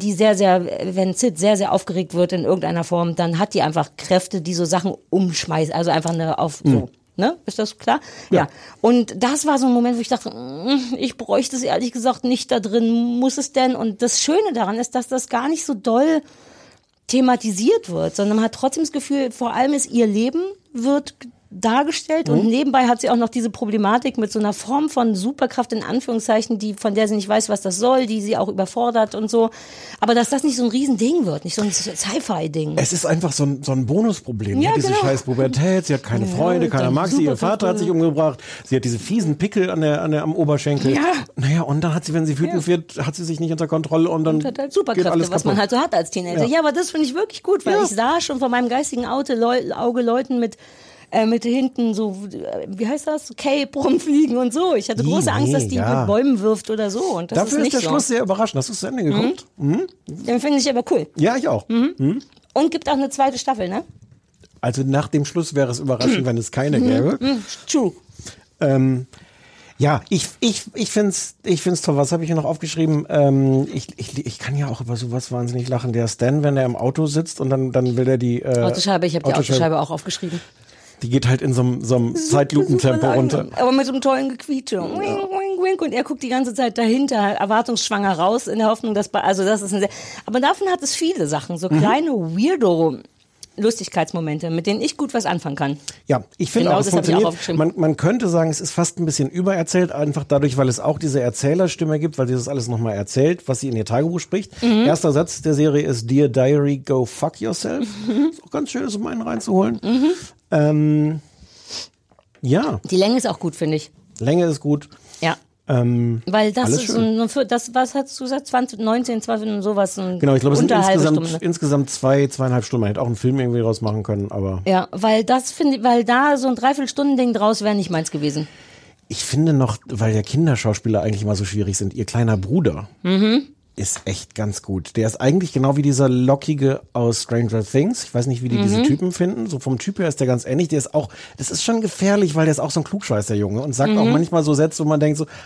Sid sehr, sehr aufgeregt wird in irgendeiner Form, dann hat die einfach Kräfte, die so Sachen umschmeißen, also einfach so, ne? Ist das klar? Ja. Und das war so ein Moment, wo ich dachte, ich bräuchte es ehrlich gesagt nicht da drin, muss es denn? Und das Schöne daran ist, dass das gar nicht so doll thematisiert wird, sondern man hat trotzdem das Gefühl, vor allem ist ihr Leben wird dargestellt und nebenbei hat sie auch noch diese Problematik mit so einer Form von Superkraft in Anführungszeichen, von der sie nicht weiß, was das soll, die sie auch überfordert und so. Aber dass das nicht so ein Riesending wird, nicht so ein Sci-Fi-Ding. Es ist einfach so ein Bonusproblem. Ja, diese scheiß Pubertät, sie hat keine Freunde, keiner mag sie, ihr Vater hat sich umgebracht, sie hat diese fiesen Pickel am Oberschenkel. Ja. Naja, und dann hat sie, wenn sie wütend wird, hat sie sich nicht unter Kontrolle und dann hat halt Superkräfte, was man halt so hat als Teenager. Ja, aber das finde ich wirklich gut, weil ich sah schon vor meinem geistigen Auge Leuten mit hinten so, wie heißt das? Cape rumfliegen und so. Ich hatte große Angst, dass die mit Bäumen wirft oder so. Und das Dafür ist der Schluss sehr überraschend. Hast du zu Ende geguckt? Den finde ich aber cool. Ja, ich auch. Und gibt auch eine zweite Staffel, ne? Also nach dem Schluss wäre es überraschend, wenn es keine gäbe. True. Ja, ich find's toll. Was habe ich hier noch aufgeschrieben? Ich kann ja auch über sowas wahnsinnig lachen. Der Stan, wenn er im Auto sitzt und dann will er die Autoscheibe, ich habe die Autoscheibe auch aufgeschrieben. Die geht halt in so einem Zeitlupentempo runter. Aber mit so einem tollen Gequietsche. Wink, wink, wink. Und er guckt die ganze Zeit dahinter, erwartungsschwanger raus, in der Hoffnung, aber davon hat es viele Sachen. So kleine Lustigkeitsmomente, mit denen ich gut was anfangen kann. Ja, ich finde Genau, auch, es das hab ich auch funktioniert. aufgeschrieben. Man könnte sagen, es ist fast ein bisschen übererzählt, einfach dadurch, weil es auch diese Erzählerstimme gibt, weil sie das alles nochmal erzählt, was sie in ihr Tagebuch spricht. Erster Satz der Serie ist Dear Diary, go fuck yourself. Ist auch ganz schön, das um einen reinzuholen. Ja. Die Länge ist auch gut, finde ich. Länge ist gut. Ja. Weil das alles ist schön. was hast du gesagt, 2019, 20 sowas, Genau, ich glaube, es sind unter halbe Stunde. insgesamt 2,5 Stunden. Man hätte auch einen Film irgendwie rausmachen können, aber. Ja, weil da so ein Dreiviertelstunden-Ding draus wäre nicht meins gewesen. Ich finde noch, weil ja Kinderschauspieler eigentlich immer so schwierig sind, ihr kleiner Bruder ist echt ganz gut. Der ist eigentlich genau wie dieser Lockige aus Stranger Things. Ich weiß nicht, wie die diese Typen finden. So vom Typ her ist der ganz ähnlich. Der ist auch, das ist schon gefährlich, weil der ist auch so ein Klugscheißer Junge und sagt auch manchmal so Sätze, wo man denkt so,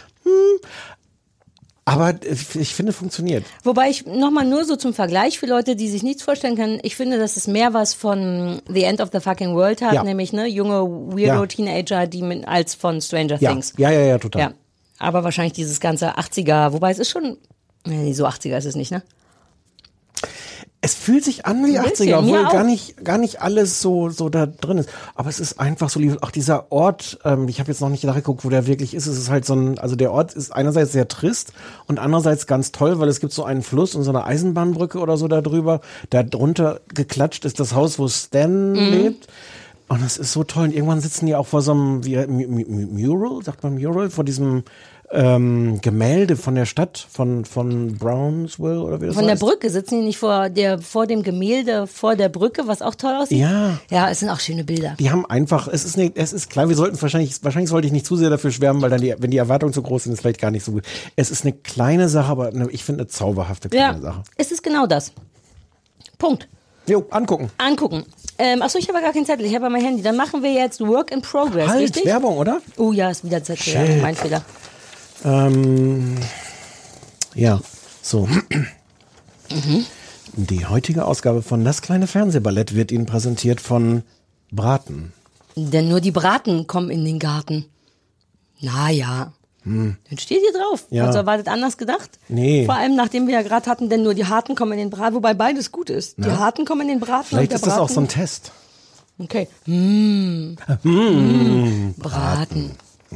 aber ich finde, funktioniert. Wobei ich nochmal nur so zum Vergleich für Leute, die sich nichts vorstellen können, ich finde, dass es mehr was von The End of the Fucking World hat, nämlich junge Weirdo-Teenager, die als von Stranger Things. Ja, total. Ja, aber wahrscheinlich dieses ganze 80er, wobei es ist schon, nee, so 80er ist es nicht, ne? Es fühlt sich an wie Ein 80er, bisschen, obwohl mir gar nicht alles so da drin ist. Aber es ist einfach so lieb. Auch dieser Ort, ich habe jetzt noch nicht nachgeguckt, wo der wirklich ist. Es ist halt also der Ort ist einerseits sehr trist und andererseits ganz toll, weil es gibt so einen Fluss und so eine Eisenbahnbrücke oder so da drüber. Da drunter geklatscht ist das Haus, wo Stan lebt. Und das ist so toll. Und irgendwann sitzen die auch vor so einem Mural, sagt man Mural, vor diesem Gemälde von der Stadt, von Brownsville oder wie das heißt. Von der Brücke sitzen die nicht vor dem Gemälde vor der Brücke, was auch toll aussieht? Ja. Ja, es sind auch schöne Bilder. Die haben einfach, es ist klar, wir sollten wahrscheinlich sollte ich nicht zu sehr dafür schwärmen, weil dann wenn die Erwartungen zu groß sind, ist es vielleicht gar nicht so gut. Es ist eine kleine Sache, aber ich finde eine zauberhafte kleine Sache. Es ist genau das. Punkt. Jo, angucken. Achso, ich habe gar keinen Zettel, ich habe mein Handy. Dann machen wir jetzt Work in Progress, Halt, richtig? Werbung, oder? Oh ja, ist wieder Zettel, ja, mein Fehler. Ja, so. Die heutige Ausgabe von Das kleine Fernsehballett wird Ihnen präsentiert von Braten. Denn nur die Braten kommen in den Garten. Naja. Dann steht hier drauf. Ja. Hast du erwartet anders gedacht? Nee. Vor allem, nachdem wir ja gerade hatten, denn nur die Harten kommen in den Braten, wobei beides gut ist. Die Harten kommen in den Braten Vielleicht und der ist das Braten. auch so ein Test. Okay. Braten.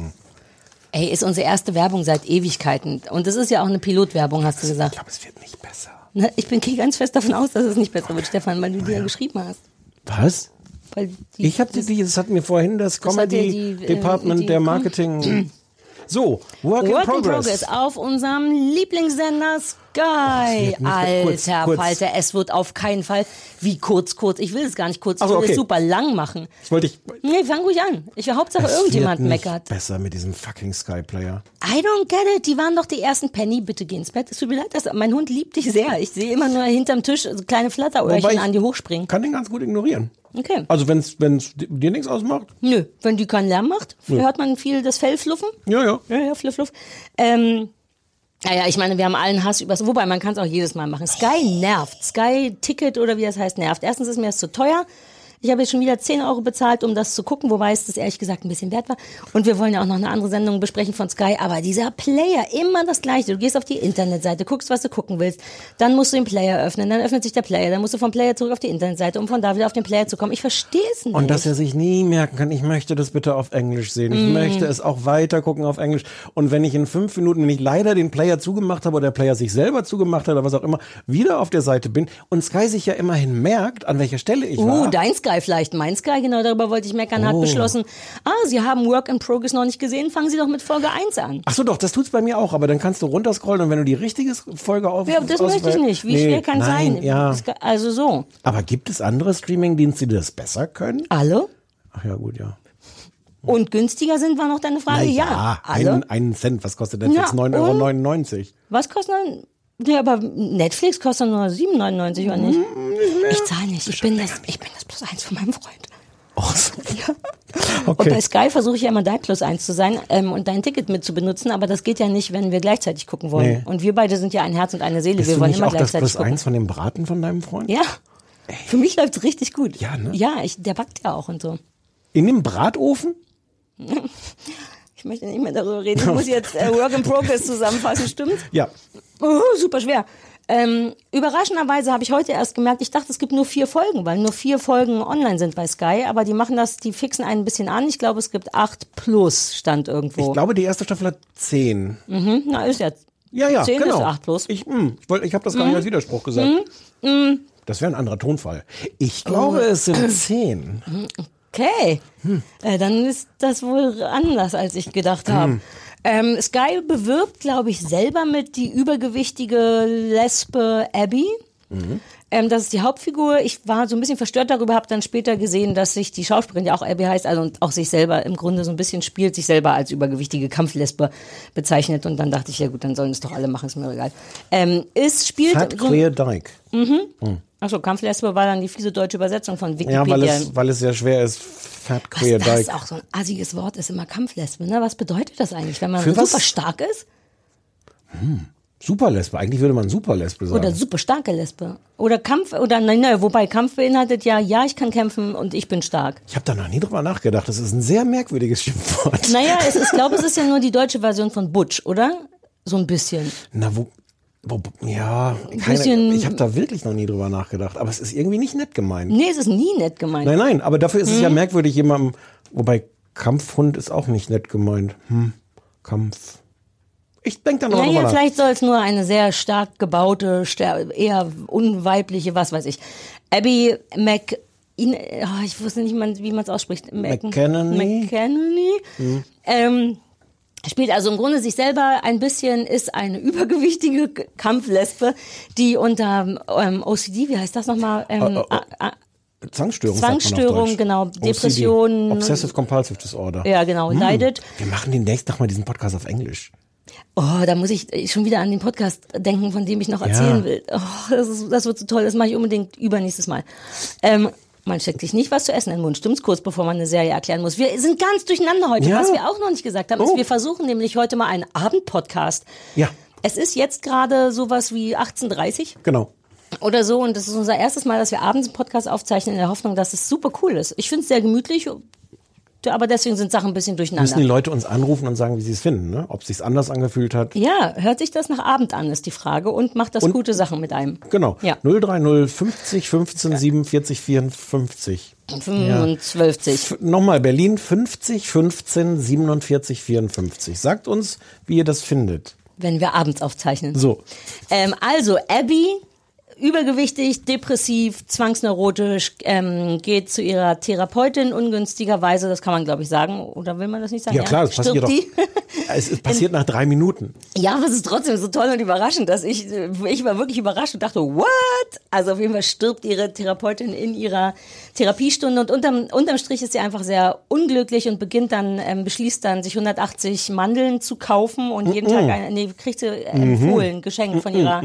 Ey, ist unsere erste Werbung seit Ewigkeiten. Und das ist ja auch eine Pilotwerbung, hast du gesagt. Ich glaube, es wird nicht besser. Na, ich gehe ganz fest davon aus, dass es nicht besser wird, Stefan, weil du die ja geschrieben hast. Was? Weil Das hat mir vorhin das Comedy-Department der Marketing... So, Work in Progress. Auf unserem Lieblingssender Sky. Kurz. Alter Falter, es wird auf keinen Fall, wie kurz, ich will es gar nicht kurz, ich will es super lang machen. Nee, fang ruhig an. Hauptsache irgendjemand meckert. Besser mit diesem fucking Sky-Player. I don't get it, die waren doch die ersten. Penny, bitte geh ins Bett. Es tut mir leid, mein Hund liebt dich sehr. Ich sehe immer nur hinterm Tisch so kleine Flatteröhrchen an, die hochspringen. Kann den ganz gut ignorieren. Okay. Also wenn's dir nichts ausmacht? Nö, wenn die keinen Lärm macht, hört man viel das Fell fluffen. Ja. Ja, fluff. Naja, ich meine, wir haben allen Hass übers, wobei man kann es auch jedes Mal machen. Sky nervt. Sky Ticket oder wie das heißt, nervt. Erstens ist mir das zu teuer. Ich habe jetzt schon wieder 10 € bezahlt, um das zu gucken, wobei es das ehrlich gesagt ein bisschen wert war. Und wir wollen ja auch noch eine andere Sendung besprechen von Sky. Aber dieser Player, immer das Gleiche. Du gehst auf die Internetseite, guckst, was du gucken willst. Dann musst du den Player öffnen, dann öffnet sich der Player. Dann musst du vom Player zurück auf die Internetseite, um von da wieder auf den Player zu kommen. Ich verstehe es nicht. Und dass er sich nie merken kann, ich möchte das bitte auf Englisch sehen. Ich möchte es auch weiter gucken auf Englisch. Und wenn ich in 5 Minuten, wenn ich leider den Player zugemacht habe oder der Player sich selber zugemacht hat oder was auch immer, wieder auf der Seite bin und Sky sich ja immerhin merkt, an welcher Stelle ich war. Dein Sky vielleicht, mein Sky, genau darüber wollte ich meckern, hat beschlossen, Sie haben Work in Progress noch nicht gesehen, fangen Sie doch mit Folge 1 an. Ach so, doch, das tut's bei mir auch, aber dann kannst du runterscrollen und wenn du die richtige Folge Ja, das möchte ich nicht. Wie schwer kann es sein? Ja. Also so. Aber gibt es andere Streaming-Dienste, die das besser können? Alle? Ach ja, gut, ja. Und günstiger sind, war noch deine Frage? Ja. Alle? Einen Cent, was kostet Netflix? 9,99 €. Was kostet denn? Ja, aber Netflix kostet nur 7,99 € oder nicht? Ich zahle nicht. Ich bin das +1 von meinem Freund. Oh, so. Ja. Okay. Und bei Sky versuche ich ja immer dein +1 zu sein und dein Ticket mit zu benutzen, aber das geht ja nicht, wenn wir gleichzeitig gucken wollen. Nee. Und wir beide sind ja ein Herz und eine Seele. Bist wir du wollen nicht immer auch gleichzeitig das +1 von dem Braten von deinem Freund? Ja. Ey. Für mich läuft's richtig gut. Ja, ne? Ja, der backt ja auch und so. In dem Bratofen? Ich möchte nicht mehr darüber reden. Ich muss jetzt Work in Progress zusammenfassen, stimmt's? Ja. Super schwer. Überraschenderweise habe ich heute erst gemerkt, ich dachte, es gibt nur 4 Folgen, weil nur 4 Folgen online sind bei Sky, aber die fixen einen ein bisschen an. Ich glaube, es gibt 8+ stand irgendwo. Ich glaube, die erste Staffel hat 10. Na, ist jetzt. Ja, 10 genau. ist 8+. Ich habe das gar nicht als Widerspruch gesagt. Das wäre ein anderer Tonfall. Ich glaube, es sind 10. Okay, dann ist das wohl anders, als ich gedacht habe. Sky bewirbt, glaube ich, selber mit die übergewichtige Lesbe Abby. Das ist die Hauptfigur. Ich war so ein bisschen verstört darüber, habe dann später gesehen, dass sich die Schauspielerin, die auch Abby heißt, also und auch sich selber im Grunde so ein bisschen spielt, sich selber als übergewichtige Kampflesbe bezeichnet. Und dann dachte ich, ja gut, dann sollen es doch alle machen, ist mir egal. Spielt Fat Queer Dyke. Achso, Kampflesbe war dann die fiese deutsche Übersetzung von Wikipedia. Ja, weil es sehr schwer ist. Fat Queer Dyke. Das ist auch so ein assiges Wort, ist immer Kampflesbe. Ne? Was bedeutet das eigentlich, wenn man Für super was? stark ist? Superlesbe. Eigentlich würde man Superlesbe sagen. Oder super starke Lesbe. Oder Kampf, oder nein, wobei Kampf beinhaltet ja, ich kann kämpfen und ich bin stark. Ich habe da noch nie drüber nachgedacht. Das ist ein sehr merkwürdiges Schimpfwort. Naja, ich glaube, es ist ja nur die deutsche Version von Butch, oder? So ein bisschen. Na, ja, bisschen- ich habe da wirklich noch nie drüber nachgedacht. Aber es ist irgendwie nicht nett gemeint. Nee, es ist nie nett gemeint. Nein, aber dafür ist es ja merkwürdig, jemandem, wobei Kampfhund ist auch nicht nett gemeint. Kampf. Ich denke da noch drüber Naja, nach. vielleicht soll es nur eine sehr stark gebaute, eher unweibliche, was weiß ich. Abby ich wusste nicht, wie man es ausspricht. McEnany. Spielt also im Grunde sich selber ein bisschen, ist eine übergewichtige Kampflesbe, die unter OCD, wie heißt das nochmal? Zwangsstörung, sagt man auf Zwangsstörung, Deutsch. genau, OCD. Depressionen. Obsessive Compulsive Disorder. Ja, genau, leidet. Wir machen demnächst nochmal diesen Podcast auf Englisch. Oh, da muss ich schon wieder an den Podcast denken, von dem ich noch erzählen will. Oh, das wird so toll, das mache ich unbedingt übernächstes Mal. Man steckt sich nicht was zu essen in den Mund, stimmt's kurz, bevor man eine Serie erklären muss. Wir sind ganz durcheinander heute. Ja. Was wir auch noch nicht gesagt haben, ist, wir versuchen nämlich heute mal einen Abendpodcast. Ja. Es ist jetzt gerade sowas wie 18:30 Genau. oder so und das ist unser erstes Mal, dass wir abends einen Podcast aufzeichnen in der Hoffnung, dass es super cool ist. Ich finde es sehr gemütlich, aber deswegen sind Sachen ein bisschen Müssen durcheinander. die Leute uns anrufen und sagen, wie sie es finden, ne? Ob es sich anders angefühlt hat. Ja, hört sich das nach Abend an, ist die Frage und macht das gute Sachen mit einem. Genau. Ja. 030 50 15 47 54. 55. Nochmal Berlin 50 15 47 54. Sagt uns, wie ihr das findet. Wenn wir abends aufzeichnen. So. Also Abby, übergewichtig, depressiv, zwangsneurotisch, geht zu ihrer Therapeutin ungünstigerweise, das kann man glaube ich sagen, oder will man das nicht sagen? Ja klar, das passiert doch. Die? Es passiert nach 3 Minuten. Ja, aber es ist trotzdem so toll und überraschend, dass ich war wirklich überrascht und dachte, what? Also auf jeden Fall stirbt ihre Therapeutin in ihrer Therapiestunde und unterm Strich ist sie einfach sehr unglücklich und beschließt dann, sich 180 Mandeln zu kaufen und jeden Tag kriegt sie empfohlen, geschenkt von ihrer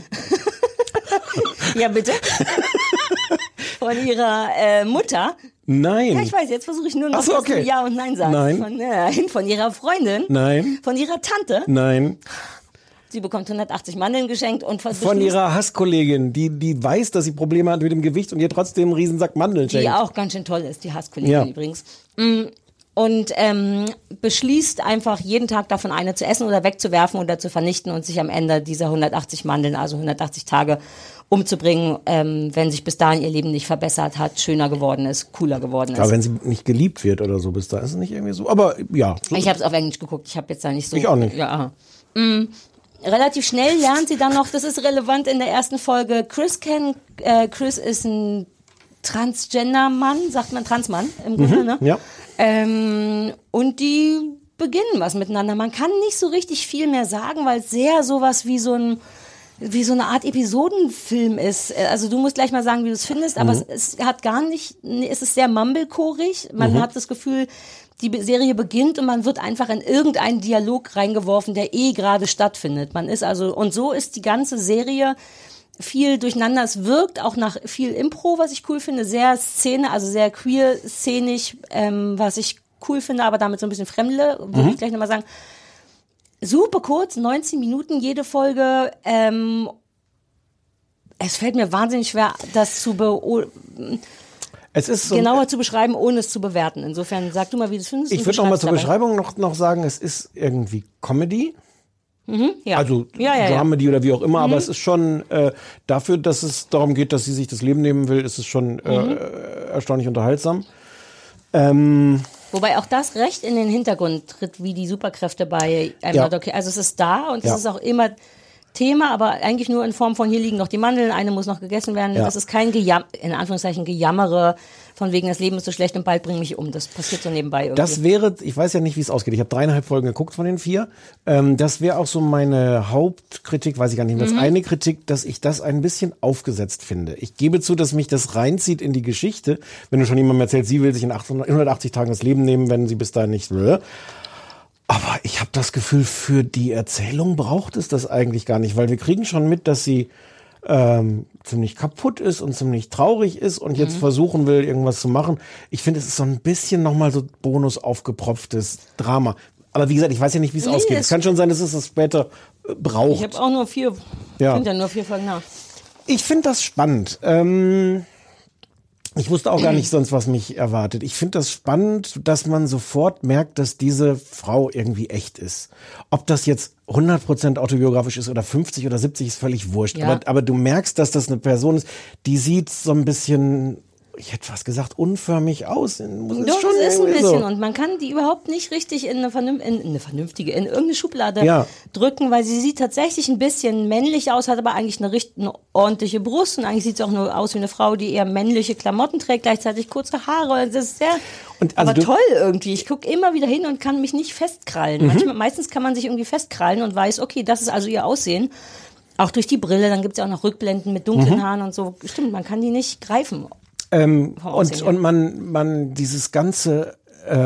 ja, bitte. Von ihrer Mutter. Nein. Ja, ich weiß, jetzt versuche ich nur noch, Ach so, dass okay. du Ja und Nein sagst. Nein. Von ihrer Freundin. Nein. Von ihrer Tante. Nein. Sie bekommt 180 Mandeln geschenkt und Von ihrer Hasskollegin, die weiß, dass sie Probleme hat mit dem Gewicht und ihr trotzdem einen Riesensack Mandeln schenkt. Die auch ganz schön toll ist, die Hasskollegin übrigens. Und beschließt einfach jeden Tag davon eine zu essen oder wegzuwerfen oder zu vernichten und sich am Ende dieser 180 Mandeln, also 180 Tage umzubringen, wenn sich bis dahin ihr Leben nicht verbessert hat, schöner geworden ist, cooler geworden ist. Aber wenn sie nicht geliebt wird oder so bis da, ist es nicht irgendwie so. Aber ja. So ich habe es auf Englisch geguckt, ich habe jetzt da nicht so... Ich auch nicht. Ja, relativ schnell lernt sie dann noch, das ist relevant in der ersten Folge, Chris kennen. Chris ist ein Transgender-Mann, sagt man Transmann im Grunde, ne? Ja. Und die beginnen was miteinander. Man kann nicht so richtig viel mehr sagen, weil es sehr sowas wie so eine Art Episodenfilm ist. Also du musst gleich mal sagen, wie du es findest, aber es hat gar nicht, es ist sehr mumblecorig. Man hat das Gefühl, die Serie beginnt und man wird einfach in irgendeinen Dialog reingeworfen, der gerade stattfindet. Man ist also, und so ist die ganze Serie viel durcheinander. Es wirkt auch nach viel Impro, was ich cool finde, sehr sehr queer-szenisch, was ich cool finde, aber damit so ein bisschen fremdle, würde ich gleich nochmal sagen. Super kurz, 19 Minuten jede Folge. Es fällt mir wahnsinnig schwer, das es ist so genauer zu beschreiben, ohne es zu bewerten. Insofern sag du mal, wie du es findest. Ich würde noch mal zur Beschreibung noch sagen, es ist irgendwie Comedy. Ja. Also Dramedy oder wie auch immer, aber es ist schon dafür, dass es darum geht, dass sie sich das Leben nehmen will, ist es schon erstaunlich unterhaltsam. Wobei auch das recht in den Hintergrund tritt, wie die Superkräfte bei einem Not. Also es ist da und es ist auch immer Thema, aber eigentlich nur in Form von, hier liegen noch die Mandeln, eine muss noch gegessen werden. Das ist kein in Anführungszeichen Gejammere, von wegen, das Leben ist so schlecht und bald bring mich um. Das passiert so nebenbei irgendwie. Das wäre, ich weiß ja nicht, wie es ausgeht. Ich habe 3,5 Folgen geguckt von den 4. Das wäre auch so meine Hauptkritik, weiß ich gar nicht mehr. Das eine Kritik, dass ich das ein bisschen aufgesetzt finde. Ich gebe zu, dass mich das reinzieht in die Geschichte. Wenn du schon jemandem erzählst, sie will sich in 180 Tagen das Leben nehmen, wenn sie bis dahin nicht will. Aber ich habe das Gefühl, für die Erzählung braucht es das eigentlich gar nicht, weil wir kriegen schon mit, dass sie ziemlich kaputt ist und ziemlich traurig ist und jetzt versuchen will, irgendwas zu machen. Ich finde, es ist so ein bisschen nochmal so Bonus aufgepropftes Drama. Aber wie gesagt, ich weiß ja nicht, wie es ausgeht. Es kann schon sein, dass es das später braucht. Ich habe auch nur 4 Folgen nach. Ich finde das spannend. Ich wusste auch gar nicht sonst, was mich erwartet. Ich finde das spannend, dass man sofort merkt, dass diese Frau irgendwie echt ist. Ob das jetzt 100% autobiografisch ist oder 50 oder 70 ist völlig wurscht. Ja. Aber du merkst, dass das eine Person ist, die sieht so ein bisschen, ich hätte fast gesagt, unförmig aus. Doch, es ist ein bisschen. So. Und man kann die überhaupt nicht richtig in irgendeine Schublade drücken, weil sie sieht tatsächlich ein bisschen männlich aus, hat aber eigentlich eine ordentliche Brust und eigentlich sieht sie auch nur aus wie eine Frau, die eher männliche Klamotten trägt, gleichzeitig kurze Haare. Das ist sehr, aber toll irgendwie. Ich gucke immer wieder hin und kann mich nicht festkrallen. Meistens kann man sich irgendwie festkrallen und weiß, okay, das ist also ihr Aussehen. Auch durch die Brille, dann gibt es ja auch noch Rückblenden mit dunklen Haaren und so. Stimmt, man kann die nicht greifen. Und man dieses ganze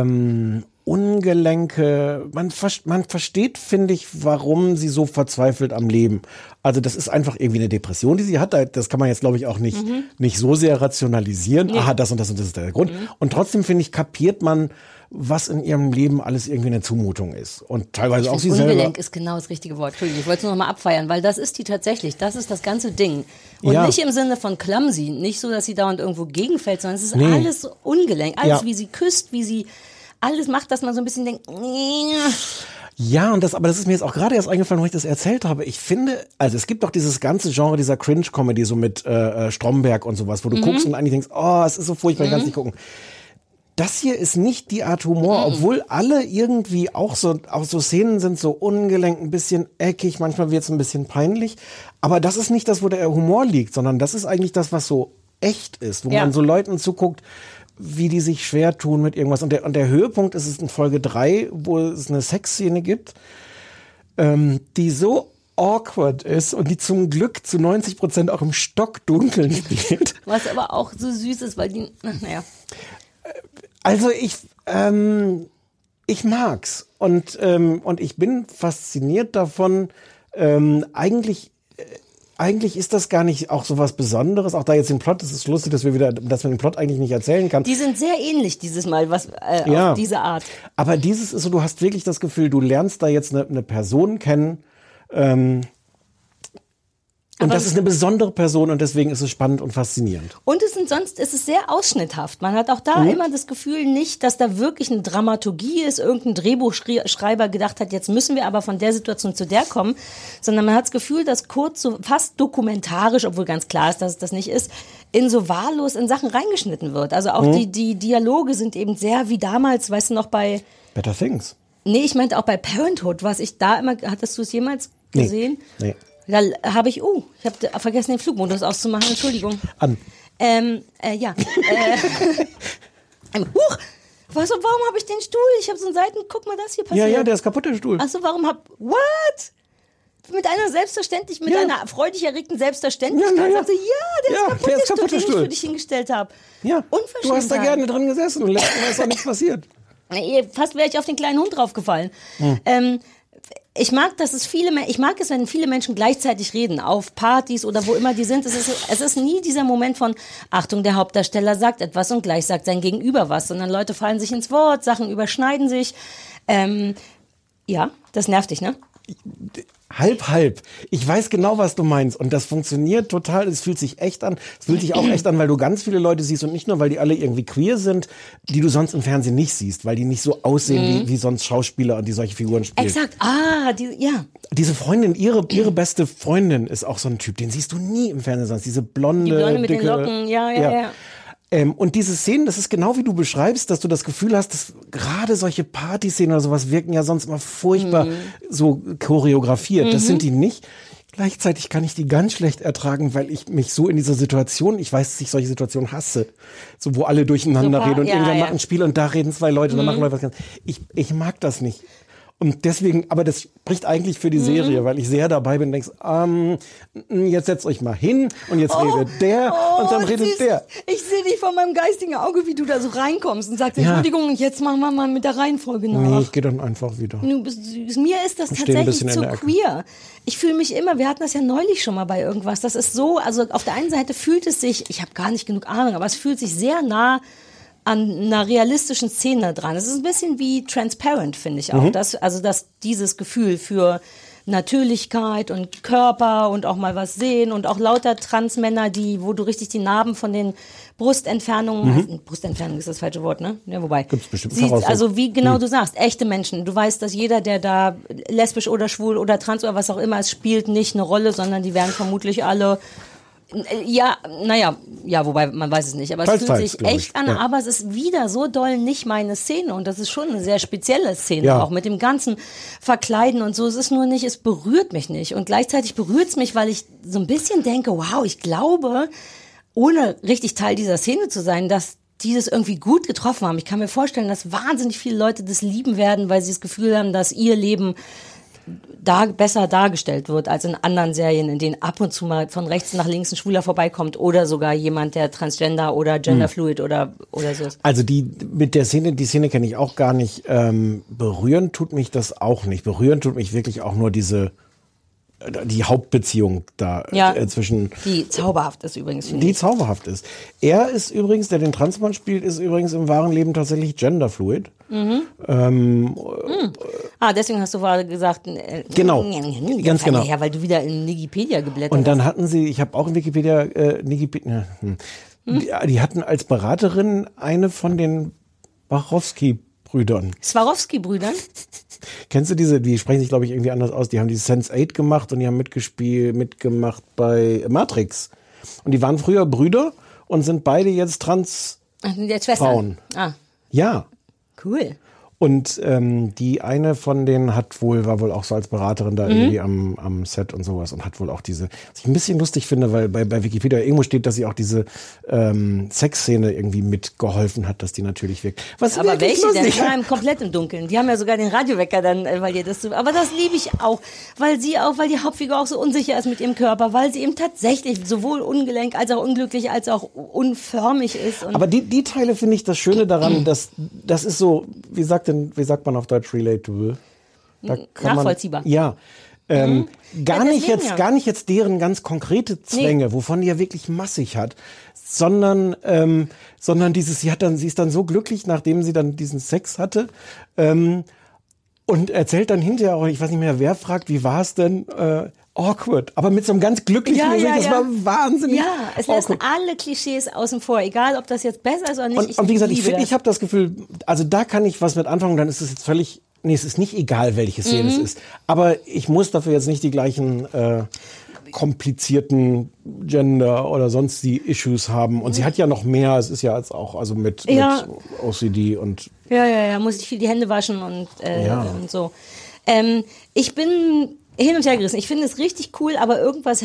Ungelenke, man versteht, finde ich, warum sie so verzweifelt am Leben. Also das ist einfach irgendwie eine Depression, die sie hat. Das kann man jetzt, glaube ich, auch nicht so sehr rationalisieren. Nee. Aha, das und das und das ist der Grund. Und trotzdem, finde ich, kapiert man, was in ihrem Leben alles irgendwie eine Zumutung ist. Und teilweise auch sie selber. Ungelenk ist genau das richtige Wort. Entschuldigung, ich wollte es nur noch mal abfeiern, weil das ist die tatsächlich. Das ist das ganze Ding. Und nicht im Sinne von clumsy, nicht so, dass sie dauernd irgendwo gegenfällt, sondern es ist alles ungelenk. Alles, wie sie küsst, wie sie alles macht, dass man so ein bisschen denkt, ja, aber das ist mir jetzt auch gerade erst eingefallen, wo ich das erzählt habe. Ich finde, also es gibt doch dieses ganze Genre dieser Cringe-Comedy, so mit Stromberg und sowas, wo du guckst und eigentlich denkst, oh, es ist so furchtbar, ich kann es nicht gucken. Das hier ist nicht die Art Humor, obwohl alle irgendwie auch so Szenen sind so ungelenkt, ein bisschen eckig, manchmal wird es ein bisschen peinlich. Aber das ist nicht das, wo der Humor liegt, sondern das ist eigentlich das, was so echt ist, wo man so Leuten zuguckt, wie die sich schwer tun mit irgendwas. Und der Höhepunkt ist es in Folge 3, wo es eine Sexszene gibt, die so awkward ist und die zum Glück zu 90% auch im Stockdunkeln spielt. Was aber auch so süß ist, weil die, naja. Also ich mag's und ich bin fasziniert davon. Eigentlich ist das gar nicht auch so was Besonderes. Auch da jetzt den Plot, das ist lustig, dass man den Plot eigentlich nicht erzählen kann. Die sind sehr ähnlich dieses Mal, auf diese Art. Aber dieses ist so, du hast wirklich das Gefühl, du lernst da jetzt eine Person kennen. Und das ist eine besondere Person und deswegen ist es spannend und faszinierend. Und sonst ist es sehr ausschnitthaft. Man hat auch da immer das Gefühl nicht, dass da wirklich eine Dramaturgie ist, irgendein Drehbuchschreiber gedacht hat, jetzt müssen wir aber von der Situation zu der kommen, sondern man hat das Gefühl, dass kurz so fast dokumentarisch, obwohl ganz klar ist, dass es das nicht ist, in so wahllos in Sachen reingeschnitten wird. Also auch die Dialoge sind eben sehr wie damals, weißt du noch, bei Better Things. Nee, ich meinte auch bei Parenthood, was ich da immer, hattest du es jemals gesehen? Nee. Da habe ich habe vergessen, den Flugmodus auszumachen, Entschuldigung. An. Ja. Huch! Warum habe ich den Stuhl? Ich habe so einen guck mal, das hier passiert. Ja, der ist kaputt, der Stuhl. Achso, what? Mit einer freudig erregten Selbstverständlichkeit. Der ist kaputt, der Stuhl, den ich für dich hingestellt habe. Ja, du hast da gerne drin gesessen und letztes Mal ist auch nichts passiert. Fast wäre ich auf den kleinen Hund draufgefallen. Ich mag es, wenn viele Menschen gleichzeitig reden, auf Partys oder wo immer die sind. Es ist nie dieser Moment von, Achtung, der Hauptdarsteller sagt etwas und gleich sagt sein Gegenüber was, sondern Leute fallen sich ins Wort, Sachen überschneiden sich. Ja, das nervt dich, ne? halb. Ich weiß genau, was du meinst. Und das funktioniert total. Es fühlt sich echt an. Es fühlt sich auch echt an, weil du ganz viele Leute siehst und nicht nur, weil die alle irgendwie queer sind, die du sonst im Fernsehen nicht siehst, weil die nicht so aussehen wie sonst Schauspieler und die solche Figuren spielen. Exakt. Diese Freundin, ihre beste Freundin ist auch so ein Typ, den siehst du nie im Fernsehen sonst. Diese blonde, die Blonde mit dicke, den Locken, ja. Und diese Szenen, das ist genau wie du beschreibst, dass du das Gefühl hast, dass gerade solche Partyszenen oder sowas wirken ja sonst immer furchtbar so choreografiert. Das sind die nicht. Gleichzeitig kann ich die ganz schlecht ertragen, weil ich mich so in dieser Situation, ich weiß, dass ich solche Situationen hasse, so wo alle durcheinander reden und irgendwann macht ein Spiel und da reden zwei Leute und dann machen Leute was ganz. Ich mag das nicht. Und deswegen, aber das spricht eigentlich für die Serie, weil ich sehr dabei bin und denkst, jetzt setzt euch mal hin und jetzt redet der und dann redet der. Ich sehe dich vor meinem geistigen Auge, wie du da so reinkommst und sagst, Entschuldigung, jetzt machen wir mal mit der Reihenfolge nach. Nee, ich gehe dann einfach wieder. Mir ist das tatsächlich zu queer. Ich fühle mich immer, wir hatten das ja neulich schon mal bei irgendwas, das ist so, also auf der einen Seite fühlt es sich, ich habe gar nicht genug Ahnung, aber es fühlt sich sehr nah an einer realistischen Szene dran. Es ist ein bisschen wie Transparent, finde ich auch. Dass dieses Gefühl für Natürlichkeit und Körper und auch mal was sehen und auch lauter Transmänner, wo du richtig die Narben von den Brustentfernungen, Brustentfernung ist das falsche Wort, ne? Ja, wobei. Gibt's bestimmt siehst, also wie genau du sagst, echte Menschen. Du weißt, dass jeder, der da lesbisch oder schwul oder trans oder was auch immer ist, spielt nicht eine Rolle, sondern die werden vermutlich alle wobei man weiß es nicht, aber es fühlt sich echt an, aber es ist wieder so doll nicht meine Szene und das ist schon eine sehr spezielle Szene, auch mit dem ganzen Verkleiden und so, es ist nur nicht, es berührt mich nicht und gleichzeitig berührt es mich, weil ich so ein bisschen denke, wow, ich glaube, ohne richtig Teil dieser Szene zu sein, dass die das irgendwie gut getroffen haben. Ich kann mir vorstellen, dass wahnsinnig viele Leute das lieben werden, weil sie das Gefühl haben, dass ihr Leben besser dargestellt wird als in anderen Serien, in denen ab und zu mal von rechts nach links ein Schwuler vorbeikommt oder sogar jemand, der Transgender oder Genderfluid oder so ist. Also die Szene kenne ich auch gar nicht. Berühren tut mich das auch nicht. Berühren tut mich wirklich auch nur die Hauptbeziehung da zwischen. Die zauberhaft ist übrigens. Die zauberhaft ist. Er ist übrigens, der den Transmann spielt, ist übrigens im wahren Leben tatsächlich genderfluid. Deswegen hast du gerade gesagt. Genau. Ganz genau. Ja, weil du wieder in Wikipedia geblättert hast. Und dann hatten sie, ich habe auch in Wikipedia, die hatten als Beraterin eine von den Wachowski-Brüdern. Swarovski-Brüdern? Kennst du die sprechen sich, glaube ich, irgendwie anders aus. Die haben die Sense8 gemacht und die haben mitgemacht bei Matrix. Und die waren früher Brüder und sind beide jetzt Trans-Frauen. Ja. Cool. Und die eine von denen war wohl auch so als Beraterin da irgendwie am Set und sowas und hat wohl auch was ich ein bisschen lustig finde, weil bei Wikipedia irgendwo steht, dass sie auch diese Sexszene irgendwie mitgeholfen hat, dass die natürlich wirkt. Aber welche denn? Die waren komplett im Dunkeln. Die haben ja sogar den Radiowecker dann, weil ihr das so. Aber das liebe ich auch, weil die Hauptfigur auch so unsicher ist mit ihrem Körper, weil sie eben tatsächlich sowohl ungelenk als auch unglücklich als auch unförmig ist. Und aber die Teile finde ich das Schöne daran, dass das ist so, wie sagt man auf Deutsch relatable? Nachvollziehbar. Gar nicht jetzt deren ganz konkrete Zwänge, wovon die ja wirklich massig hat, sondern sie ist dann so glücklich, nachdem sie dann diesen Sex hatte, und erzählt dann hinterher auch, ich weiß nicht mehr, wer fragt, wie war es denn, awkward, aber mit so einem ganz glücklichen Gesicht, das war wahnsinnig es lässt alle Klischees außen vor, egal ob das jetzt besser ist oder nicht. Und wie gesagt, ich habe das Gefühl, also da kann ich was mit anfangen, dann ist es jetzt völlig, es ist nicht egal, welche Szene es ist, aber ich muss dafür jetzt nicht die gleichen komplizierten Gender oder sonst die Issues haben. Und sie hat ja noch mehr, es ist ja jetzt auch also mit OCD und muss ich viel die Hände waschen und so. Ich bin hin und her gerissen. Ich finde es richtig cool, aber irgendwas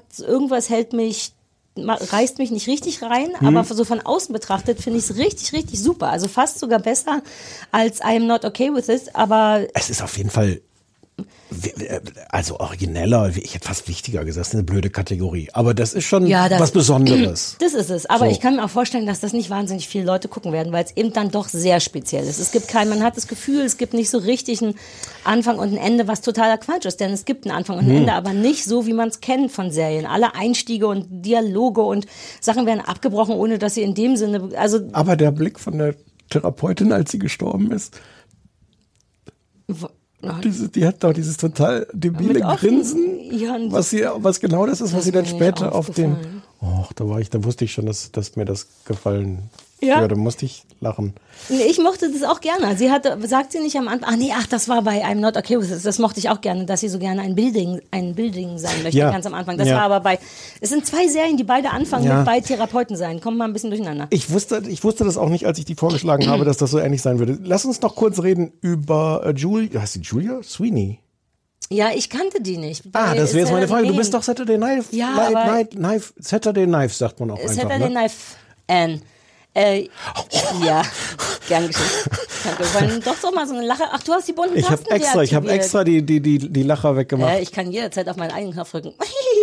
reißt mich nicht richtig rein, aber so von außen betrachtet finde ich es richtig, richtig super. Also fast sogar besser als I am not okay with it, aber es ist auf jeden Fall also origineller, ich hätte fast wichtiger gesagt, das ist eine blöde Kategorie. Aber das ist schon was Besonderes. Das ist es. Aber ich kann mir auch vorstellen, dass das nicht wahnsinnig viele Leute gucken werden, weil es eben dann doch sehr speziell ist. Man hat das Gefühl, es gibt nicht so richtig einen Anfang und ein Ende, was totaler Quatsch ist. Denn es gibt einen Anfang und ein Ende, aber nicht so, wie man es kennt von Serien. Alle Einstiege und Dialoge und Sachen werden abgebrochen, ohne dass sie in dem Sinne, aber der Blick von der Therapeutin, als sie gestorben ist. Die hat doch dieses total debile Grinsen, was genau das ist, was sie dann später auf dem... Da wusste ich schon, dass mir das gefallen würde, musste ich lachen. Nee, ich mochte das auch gerne. Sagt sie nicht am Anfang, das war bei I'm Not Okay with This, das mochte ich auch gerne, dass sie so gerne ein Building sein möchte, ganz am Anfang. Das war aber es sind 2 Serien, die beide anfangen mit bei Therapeuten sein. Kommen mal ein bisschen durcheinander. Ich wusste das auch nicht, als ich die vorgeschlagen habe, dass das so ähnlich sein würde. Lass uns noch kurz reden über Julia. Heißt die Julia Sweeney? Ja, ich kannte die nicht. Das wäre jetzt meine Frage. Du bist doch Saturday Night. Saturday Night sagt man auch einfach. Saturday Night Anne. Ja, gern geschehen. Danke. Wollen doch mal so eine Lache. Ach, du hast die bunten Tasten deaktiviert. Ich habe extra die Lacher weggemacht. Ich kann jederzeit auf meinen eigenen Knopf drücken.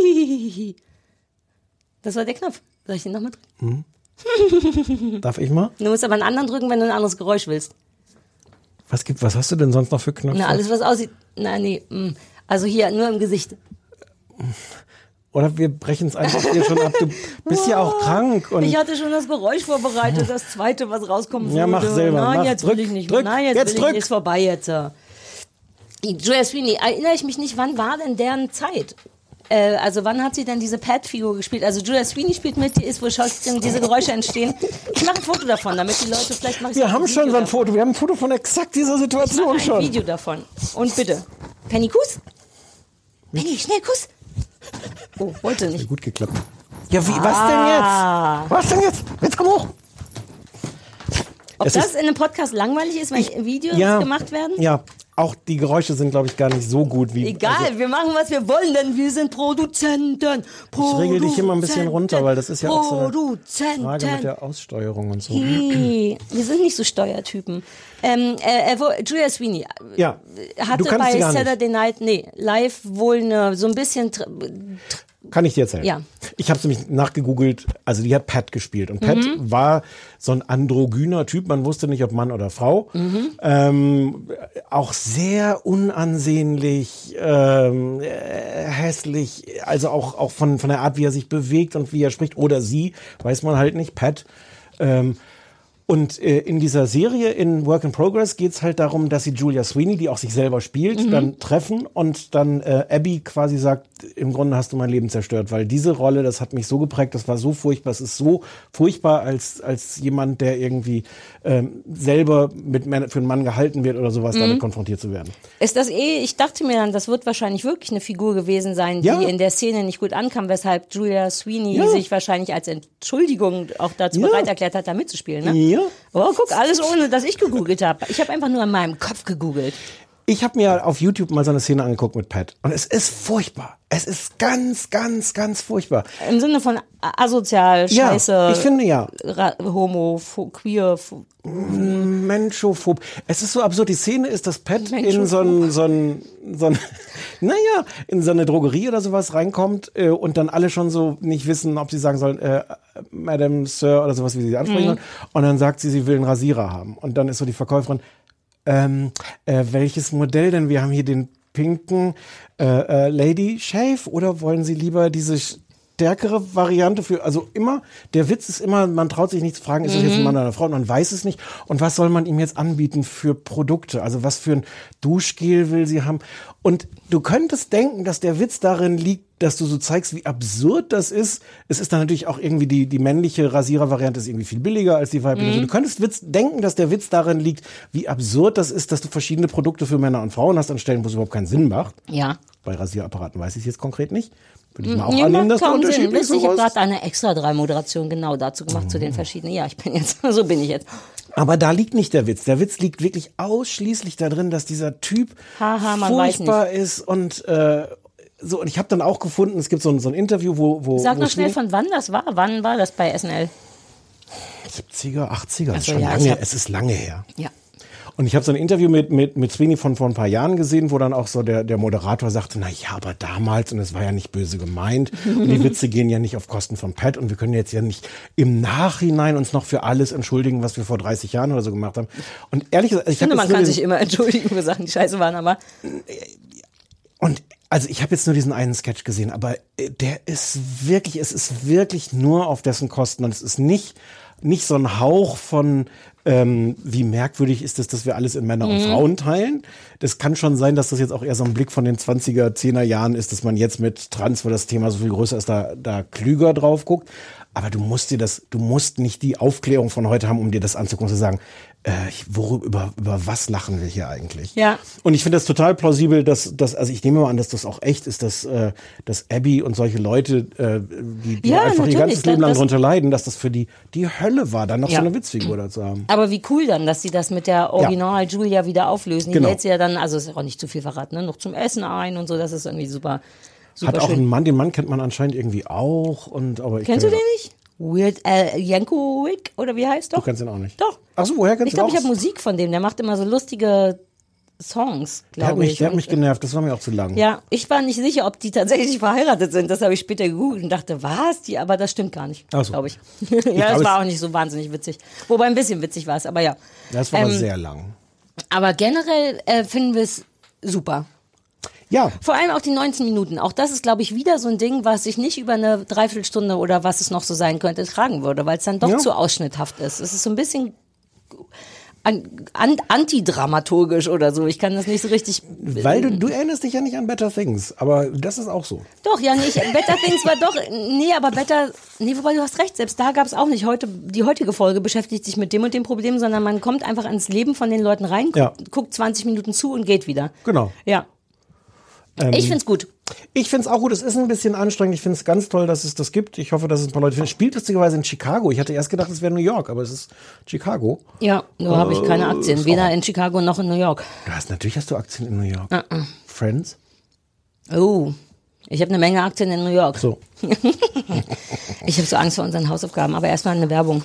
Das war der Knopf. Soll ich den nochmal drücken? Darf ich mal? Du musst aber einen anderen drücken, wenn du ein anderes Geräusch willst. Was hast du denn sonst noch für Knöpfe? Alles, was aussieht. Also hier, nur im Gesicht. Oder wir brechen es einfach hier schon ab. Du bist ja auch krank. Und ich hatte schon das Geräusch vorbereitet, das zweite, was rauskommen würde. Ja, mach selber. Nein, jetzt will ich nicht. Nein, jetzt will ich nicht. Ist vorbei jetzt. Julia Sweeney, erinnere ich mich nicht, wann war denn deren Zeit? Also wann hat sie denn diese Pat-Figur gespielt? Also Julia Sweeney spielt mit, die ist, wo diese Geräusche entstehen. Ich mache ein Foto davon, damit die Leute vielleicht machen. Wir haben schon so ein Foto. Wir haben ein Foto von exakt dieser Situation schon. Ein Video davon. Und bitte. Penny, Kuss? Penny, schnell Kuss. Oh, wollte nicht. Gut geklappt. Ja, was denn jetzt? Jetzt komm hoch. Ob das in einem Podcast langweilig ist, wenn Videos gemacht werden? Ja, auch die Geräusche sind, glaube ich, gar nicht so gut wie... Egal, wir machen, was wir wollen, denn wir sind Produzenten. Ich regel dich immer ein bisschen runter, weil das ist ja auch so eine Frage mit der Aussteuerung und so. Wir sind nicht so Steuertypen. Julia Sweeney hatte bei Saturday Night Live wohl so ein bisschen... Kann ich dir erzählen? Ja. Ich habe es nämlich nachgegoogelt. Also die hat Pat gespielt. Und Pat war so ein androgyner Typ. Man wusste nicht, ob Mann oder Frau. Auch sehr unansehnlich, hässlich. Also auch von der Art, wie er sich bewegt und wie er spricht. Oder sie, weiß man halt nicht. Pat. Und in dieser Serie, in Work in Progress, geht's halt darum, dass sie Julia Sweeney, die auch sich selber spielt, dann treffen und dann Abby quasi sagt, im Grunde hast du mein Leben zerstört, weil diese Rolle, das hat mich so geprägt, das war so furchtbar, es ist so furchtbar als jemand, der irgendwie selber für einen Mann gehalten wird oder sowas, damit konfrontiert zu werden. Ist das ich dachte mir dann, das wird wahrscheinlich wirklich eine Figur gewesen sein, die in der Szene nicht gut ankam, weshalb Julia Sweeney sich wahrscheinlich als Entschuldigung auch dazu bereit erklärt hat, da mitzuspielen, ne? Ja. Oh, guck, alles ohne, dass ich gegoogelt habe. Ich habe einfach nur in meinem Kopf gegoogelt. Ich habe mir auf YouTube mal so eine Szene angeguckt mit Pat. Und es ist furchtbar. Es ist ganz, ganz, ganz furchtbar. Im Sinne von asozial, scheiße. Ja, ich finde homo, queer. Menschophob. Es ist so absurd. Die Szene ist, dass Pat in so eine Drogerie oder sowas reinkommt und dann alle schon so nicht wissen, ob sie sagen sollen, Madame, Sir oder sowas, wie sie ansprechen sollen. Und dann sagt sie will einen Rasierer haben. Und dann ist so die Verkäuferin, welches Modell denn? Wir haben hier den pinken Lady Shave oder wollen Sie lieber diese stärkere Variante also immer, der Witz ist immer, man traut sich nicht zu fragen, ist das jetzt ein Mann oder eine Frau? Und man weiß es nicht. Und was soll man ihm jetzt anbieten für Produkte? Also was für ein Duschgel will sie haben? Und du könntest denken, dass der Witz darin liegt, dass du so zeigst, wie absurd das ist. Es ist dann natürlich auch irgendwie die männliche Rasierer-Variante ist irgendwie viel billiger als die weibliche. Also du könntest denken, dass der Witz darin liegt, wie absurd das ist, dass du verschiedene Produkte für Männer und Frauen hast an Stellen, wo es überhaupt keinen Sinn macht. Ja. Bei Rasierappparaten weiß ich es jetzt konkret nicht. Würde ich mal auch annehmen, dass der Unterschied ist. Ich habe gerade eine extra 3-Moderation genau dazu gemacht, zu den verschiedenen. Ja, so bin ich jetzt. Aber da liegt nicht der Witz. Der Witz liegt wirklich ausschließlich darin, dass dieser Typ furchtbar ist und so. Und ich habe dann auch gefunden, es gibt so ein Interview, wo Sag noch schnell, von wann das war. Wann war das bei SNL? 70er, 80er. Das ist schon lange. Es ist lange her. Ja. Und ich habe so ein Interview mit Sweeney von vor ein paar Jahren gesehen, wo dann auch so der Moderator sagte, na ja, aber damals, und es war ja nicht böse gemeint, und die Witze gehen ja nicht auf Kosten von Pat, und wir können jetzt ja nicht im Nachhinein uns noch für alles entschuldigen, was wir vor 30 Jahren oder so gemacht haben. Und ehrlich gesagt, ich finde, man kann sich immer entschuldigen für Sachen, die scheiße waren, aber... Und also ich habe jetzt nur diesen einen Sketch gesehen, aber es ist wirklich nur auf dessen Kosten, und es ist nicht nicht so ein Hauch von wie merkwürdig ist es, dass wir alles in Männer und Frauen teilen. Das kann schon sein, dass das jetzt auch eher so ein Blick von den 20er, 10er Jahren ist, dass man jetzt mit Trans, wo das Thema so viel größer ist, da klüger drauf guckt. Aber du musst nicht die Aufklärung von heute haben, um dir das anzugucken und zu sagen, über was lachen wir hier eigentlich? Ja. Und ich finde das total plausibel, dass also ich nehme mal an, dass das auch echt ist, dass Abby und solche Leute, die einfach ihr ganzes Leben lang drunter leiden, dass das für die Hölle war, dann noch so eine Witzfigur da zu haben. Aber wie cool dann, dass sie das mit der Original Julia wieder auflösen. Die Genau. lädt sie ja dann, also ist auch nicht zu viel verraten, ne? Noch zum Essen ein und so, das ist irgendwie super. Hat auch schön. einen Mann, den Mann kennt man anscheinend irgendwie auch. Aber Kennst du den nicht? Weird Al Yankovic, oder wie heißt Du doch? kennst ihn auch nicht. Doch. Ach so, woher kennst Ich du ihn glaube, auch? ich habe Musik von dem, der macht immer so lustige Songs, glaube ich. Der hat mich genervt, das war mir auch zu lang. Ja, ich war nicht sicher, ob die tatsächlich verheiratet sind. Das habe ich später gegoogelt und dachte, was? Aber das stimmt gar nicht, Ach so. glaube ich. Ja, das war auch nicht so wahnsinnig witzig. Wobei ein bisschen witzig war es, aber ja. Das war aber sehr lang. Aber generell finden wir es super. Ja. Vor allem auch die 19 Minuten. Auch das ist, glaube ich, wieder so ein Ding, was sich nicht über eine Dreiviertelstunde oder was es noch so sein könnte, tragen würde, weil es dann doch zu ausschnitthaft ist. Es ist so ein bisschen antidramaturgisch oder so. Ich kann das nicht so richtig... Weil du erinnerst dich ja nicht an Better Things, aber das ist auch so. Doch, ja, nicht. Better Things war doch... wobei du hast recht, selbst da gab es auch nicht. Die heutige Folge beschäftigt sich mit dem und dem Problem, sondern man kommt einfach ans Leben von den Leuten rein, guckt 20 Minuten zu und geht wieder. Genau. Ja. Ich find's gut. Ich find's auch gut. Es ist ein bisschen anstrengend. Ich find's ganz toll, dass es das gibt. Ich hoffe, dass es ein paar Leute finden. Es spielt lustigerweise in Chicago. Ich hatte erst gedacht, es wäre New York, aber es ist Chicago. Ja, nur habe ich keine Aktien. Weder in Chicago noch in New York. Natürlich hast du Aktien in New York. Friends? Oh, ich habe eine Menge Aktien in New York. So. Ich habe so Angst vor unseren Hausaufgaben, aber erstmal eine Werbung.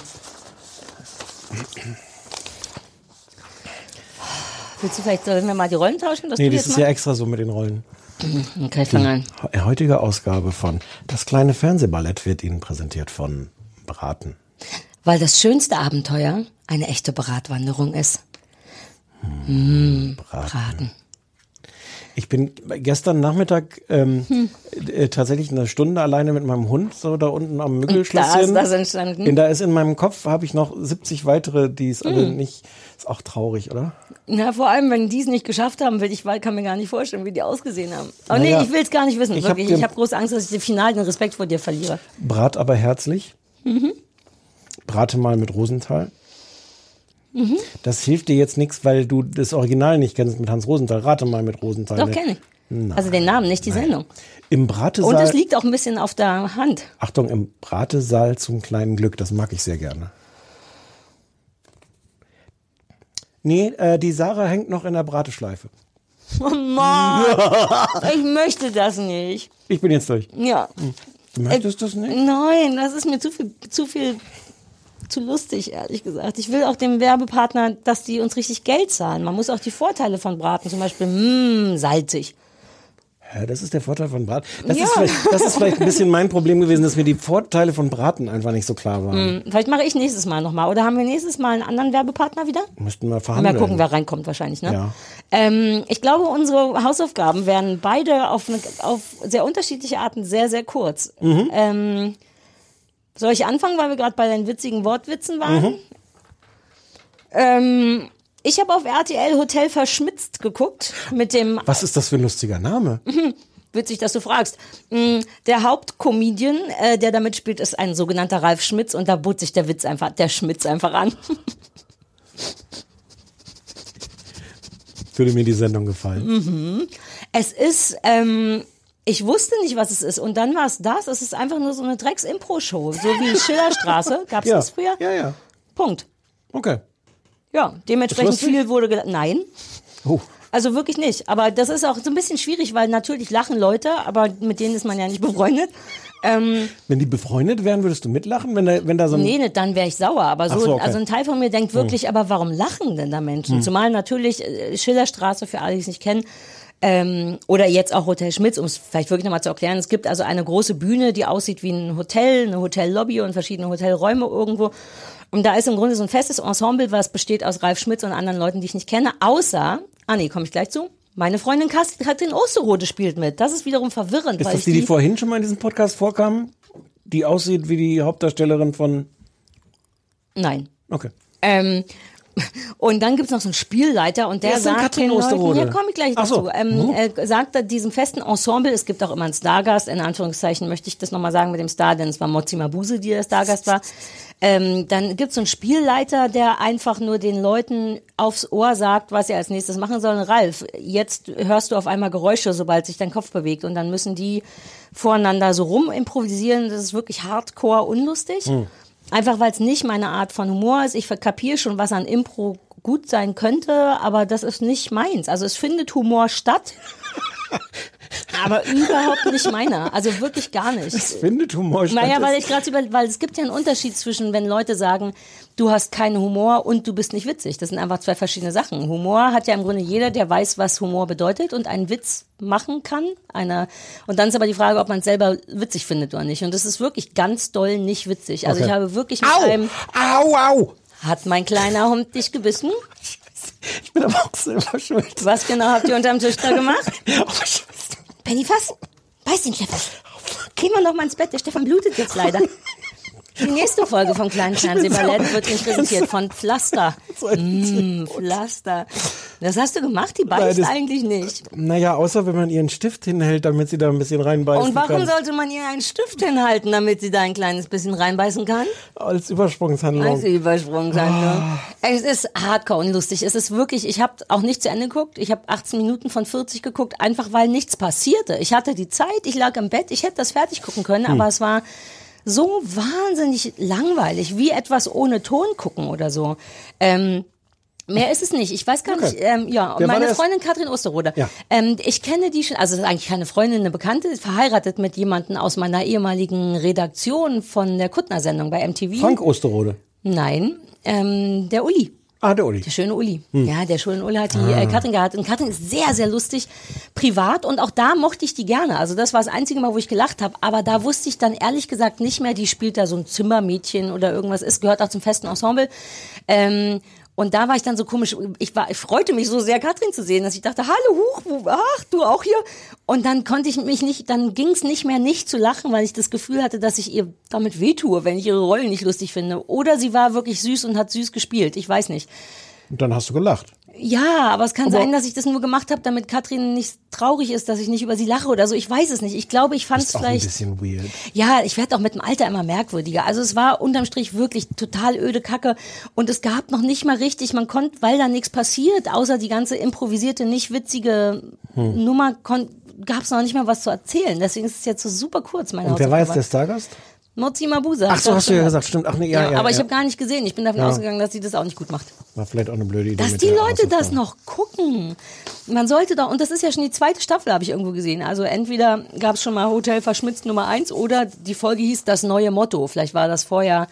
Willst du vielleicht, sollen wir mal die Rollen tauschen? Nee, das ist ja extra so mit den Rollen. Okay, fang an. Die heutige Ausgabe von Das kleine Fernsehballett wird Ihnen präsentiert von Braten. Weil das schönste Abenteuer eine echte Bratwanderung ist. Braten. Ich bin gestern Nachmittag tatsächlich eine Stunde alleine mit meinem Hund so da unten am Müggelschlösschen. Da ist das entstanden. Da ist in meinem Kopf, habe ich noch 70 weitere, die es alle nicht... Ist auch traurig, oder? Na, vor allem, wenn die es nicht geschafft haben, kann mir gar nicht vorstellen, wie die ausgesehen haben. Aber nee, ich will es gar nicht wissen. Ich habe große Angst, dass ich final den Respekt vor dir verliere. Brat aber herzlich. Brate mal mit Rosenthal. Das hilft dir jetzt nichts, weil du das Original nicht kennst mit Hans Rosenthal. Rate mal mit Rosenthal. Doch, kenne ich. Nein. Also den Namen, nicht die Sendung. Im Bratesaal. Und es liegt auch ein bisschen auf der Hand. Achtung, im Bratesaal zum kleinen Glück. Das mag ich sehr gerne. Nee, die Sarah hängt noch in der Brateschleife. Oh Mann, ich möchte das nicht. Ich bin jetzt durch. Ja. Du möchtest das nicht? Nein, das ist mir zu lustig, ehrlich gesagt. Ich will auch dem Werbepartner, dass die uns richtig Geld zahlen. Man muss auch die Vorteile von Braten, zum Beispiel, salzig. Ja, das ist der Vorteil von Braten. Das ist vielleicht ein bisschen mein Problem gewesen, dass mir die Vorteile von Braten einfach nicht so klar waren. Vielleicht mache ich nächstes Mal nochmal. Oder haben wir nächstes Mal einen anderen Werbepartner wieder? Müssten wir verhandeln. Mal gucken, wer reinkommt wahrscheinlich, ne? Ja. Ich glaube, unsere Hausaufgaben werden beide auf sehr unterschiedliche Arten sehr, sehr kurz. Soll ich anfangen, weil wir gerade bei den witzigen Wortwitzen waren? Ich habe auf RTL Hotel Verschmitzt geguckt mit dem... Was ist das für ein lustiger Name? Witzig, dass du fragst. Der Hauptcomedian, der da mitspielt, ist ein sogenannter Ralf Schmitz und da bot sich der Schmitz einfach an. Würde mir die Sendung gefallen. Es ist... ich wusste nicht, was es ist. Und dann war es das. Es ist einfach nur so eine Drecks-Impro-Show. So wie Schillerstraße. Gab's das früher? Ja. Punkt. Okay. Ja, dementsprechend viel wurde gedacht. Nein. Oh. Also wirklich nicht. Aber das ist auch so ein bisschen schwierig, weil natürlich lachen Leute, aber mit denen ist man ja nicht befreundet. Wenn die befreundet wären, würdest du mitlachen? Wenn da so ein Nee, dann wäre ich sauer. Aber so, okay. Also ein Teil von mir denkt wirklich, aber warum lachen denn da Menschen? Zumal natürlich Schillerstraße, für alle, die es nicht kennen, oder jetzt auch Hotel Schmitz, um es vielleicht wirklich nochmal zu erklären. Es gibt also eine große Bühne, die aussieht wie ein Hotel, eine Hotellobby und verschiedene Hotelräume irgendwo. Und da ist im Grunde so ein festes Ensemble, was besteht aus Ralf Schmitz und anderen Leuten, die ich nicht kenne, außer, komme ich gleich zu, meine Freundin Katrin Osterode spielt mit. Das ist wiederum verwirrend. Ist das die vorhin schon mal in diesem Podcast vorkam? Die aussieht wie die Hauptdarstellerin von... Nein. Okay. Und dann gibt's noch so einen Spielleiter und der sagt den Leuten, ja, komme ich gleich dazu, er sagt diesem festen Ensemble, es gibt auch immer einen Stargast, in Anführungszeichen möchte ich das nochmal sagen mit dem Star, denn es war Motsi Mabuse, die der Stargast war. Dann gibt's so einen Spielleiter, der einfach nur den Leuten aufs Ohr sagt, was sie als nächstes machen sollen. Ralf, jetzt hörst du auf einmal Geräusche, sobald sich dein Kopf bewegt und dann müssen die voreinander so rum improvisieren, das ist wirklich hardcore unlustig. Einfach weil es nicht meine Art von Humor ist. Ich kapiere schon, was an Impro gut sein könnte, aber das ist nicht meins. Also es findet Humor statt, aber überhaupt nicht meiner. Also wirklich gar nicht. Es findet Humor statt. Naja, weil es gibt ja einen Unterschied zwischen, wenn Leute sagen, du hast keinen Humor und du bist nicht witzig. Das sind einfach zwei verschiedene Sachen. Humor hat ja im Grunde jeder, der weiß, was Humor bedeutet und einen Witz machen kann. Und dann ist aber die Frage, ob man es selber witzig findet oder nicht. Und das ist wirklich ganz doll nicht witzig. Also ich habe wirklich mit einem... Au! Hat mein kleiner Hund dich gebissen? Ich bin aber auch selber schuld. Was genau habt ihr unterm Tisch da gemacht? Oh, Scheiße. Penny, fass! Beiß den Stefan! Gehen wir noch mal ins Bett, der Stefan blutet jetzt leider. Die nächste Folge vom kleinen Fernsehballett wird Ihnen präsentiert von Pflaster. Pflaster. Das hast du gemacht, die beißt eigentlich nicht. Naja, außer wenn man ihren Stift hinhält, damit sie da ein bisschen reinbeißen kann. Und warum sollte man ihr einen Stift hinhalten, damit sie da ein kleines bisschen reinbeißen kann? Als Übersprungshandlung. Als Übersprungshandlung. Es ist hardcore unlustig. Es ist wirklich, ich habe auch nicht zu Ende geguckt. Ich habe 18 Minuten von 40 geguckt, einfach weil nichts passierte. Ich hatte die Zeit, ich lag im Bett, ich hätte das fertig gucken können, aber es war so wahnsinnig langweilig, wie etwas ohne Ton gucken oder so. Mehr ist es nicht. Ich weiß gar nicht. Und meine Freundin Katrin Osterode. Ja. Ich kenne die schon, also das ist eigentlich keine Freundin, eine Bekannte, ist verheiratet mit jemandem aus meiner ehemaligen Redaktion von der Kuttner-Sendung bei MTV. Frank Osterode? Nein, der Uli. Der Uli. Der schöne Uli. Ja, der schöne Uli hat die Katrin gehabt. Und Katrin ist sehr, sehr lustig, privat. Und auch da mochte ich die gerne. Also das war das einzige Mal, wo ich gelacht habe. Aber da wusste ich dann ehrlich gesagt nicht mehr, die spielt da so ein Zimmermädchen oder irgendwas. Es gehört auch zum festen Ensemble. Und da war ich dann so komisch, ich freute mich so sehr, Katrin zu sehen, dass ich dachte, hallo, ach, du auch hier? Und dann konnte ich mich nicht, dann ging es nicht mehr nicht zu lachen, weil ich das Gefühl hatte, dass ich ihr damit wehtue, wenn ich ihre Rollen nicht lustig finde. Oder sie war wirklich süß und hat süß gespielt, ich weiß nicht. Und dann hast du gelacht. Ja, aber es kann sein, dass ich das nur gemacht habe, damit Katrin nicht traurig ist, dass ich nicht über sie lache oder so. Ich weiß es nicht. Ich glaube, ich fand es vielleicht... Ist auch ein bisschen weird. Ja, ich werde auch mit dem Alter immer merkwürdiger. Also es war unterm Strich wirklich total öde Kacke. Und es gab noch nicht mal richtig, man konnte, weil da nichts passiert, außer die ganze improvisierte, nicht witzige Nummer, gab es noch nicht mal was zu erzählen. Deswegen ist es jetzt so super kurz, meine Und wer war jetzt der Stargast? Motsi Mabuse. Ach so, hast du ja gesagt, stimmt. Ach nee, ja. Aber ich habe gar nicht gesehen. Ich bin davon ausgegangen, dass sie das auch nicht gut macht. War vielleicht auch eine blöde Idee. Dass die Leute das noch gucken. Man sollte doch, und das ist ja schon die zweite Staffel, habe ich irgendwo gesehen. Also entweder gab es schon mal Hotel Verschmitzt Nummer 1 oder die Folge hieß Das neue Motto. Vielleicht war das vorher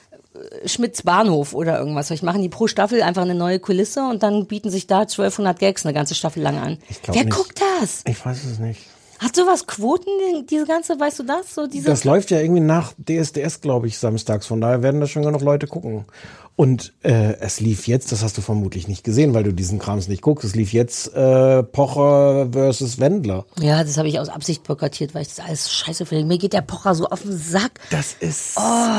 Schmitz Bahnhof oder irgendwas. Vielleicht machen die pro Staffel einfach eine neue Kulisse und dann bieten sich da 1200 Gags eine ganze Staffel lang an. Wer guckt das? Ich weiß es nicht. Hat sowas Quoten, diese ganze, weißt du das? Das läuft ja irgendwie nach DSDS, glaube ich, samstags. Von daher werden das schon genug Leute gucken. Und es lief jetzt, das hast du vermutlich nicht gesehen, weil du diesen Krams nicht guckst, es lief jetzt Pocher versus Wendler. Ja, das habe ich aus Absicht boykottiert, weil ich das alles scheiße finde. Mir geht der Pocher so auf den Sack. Das ist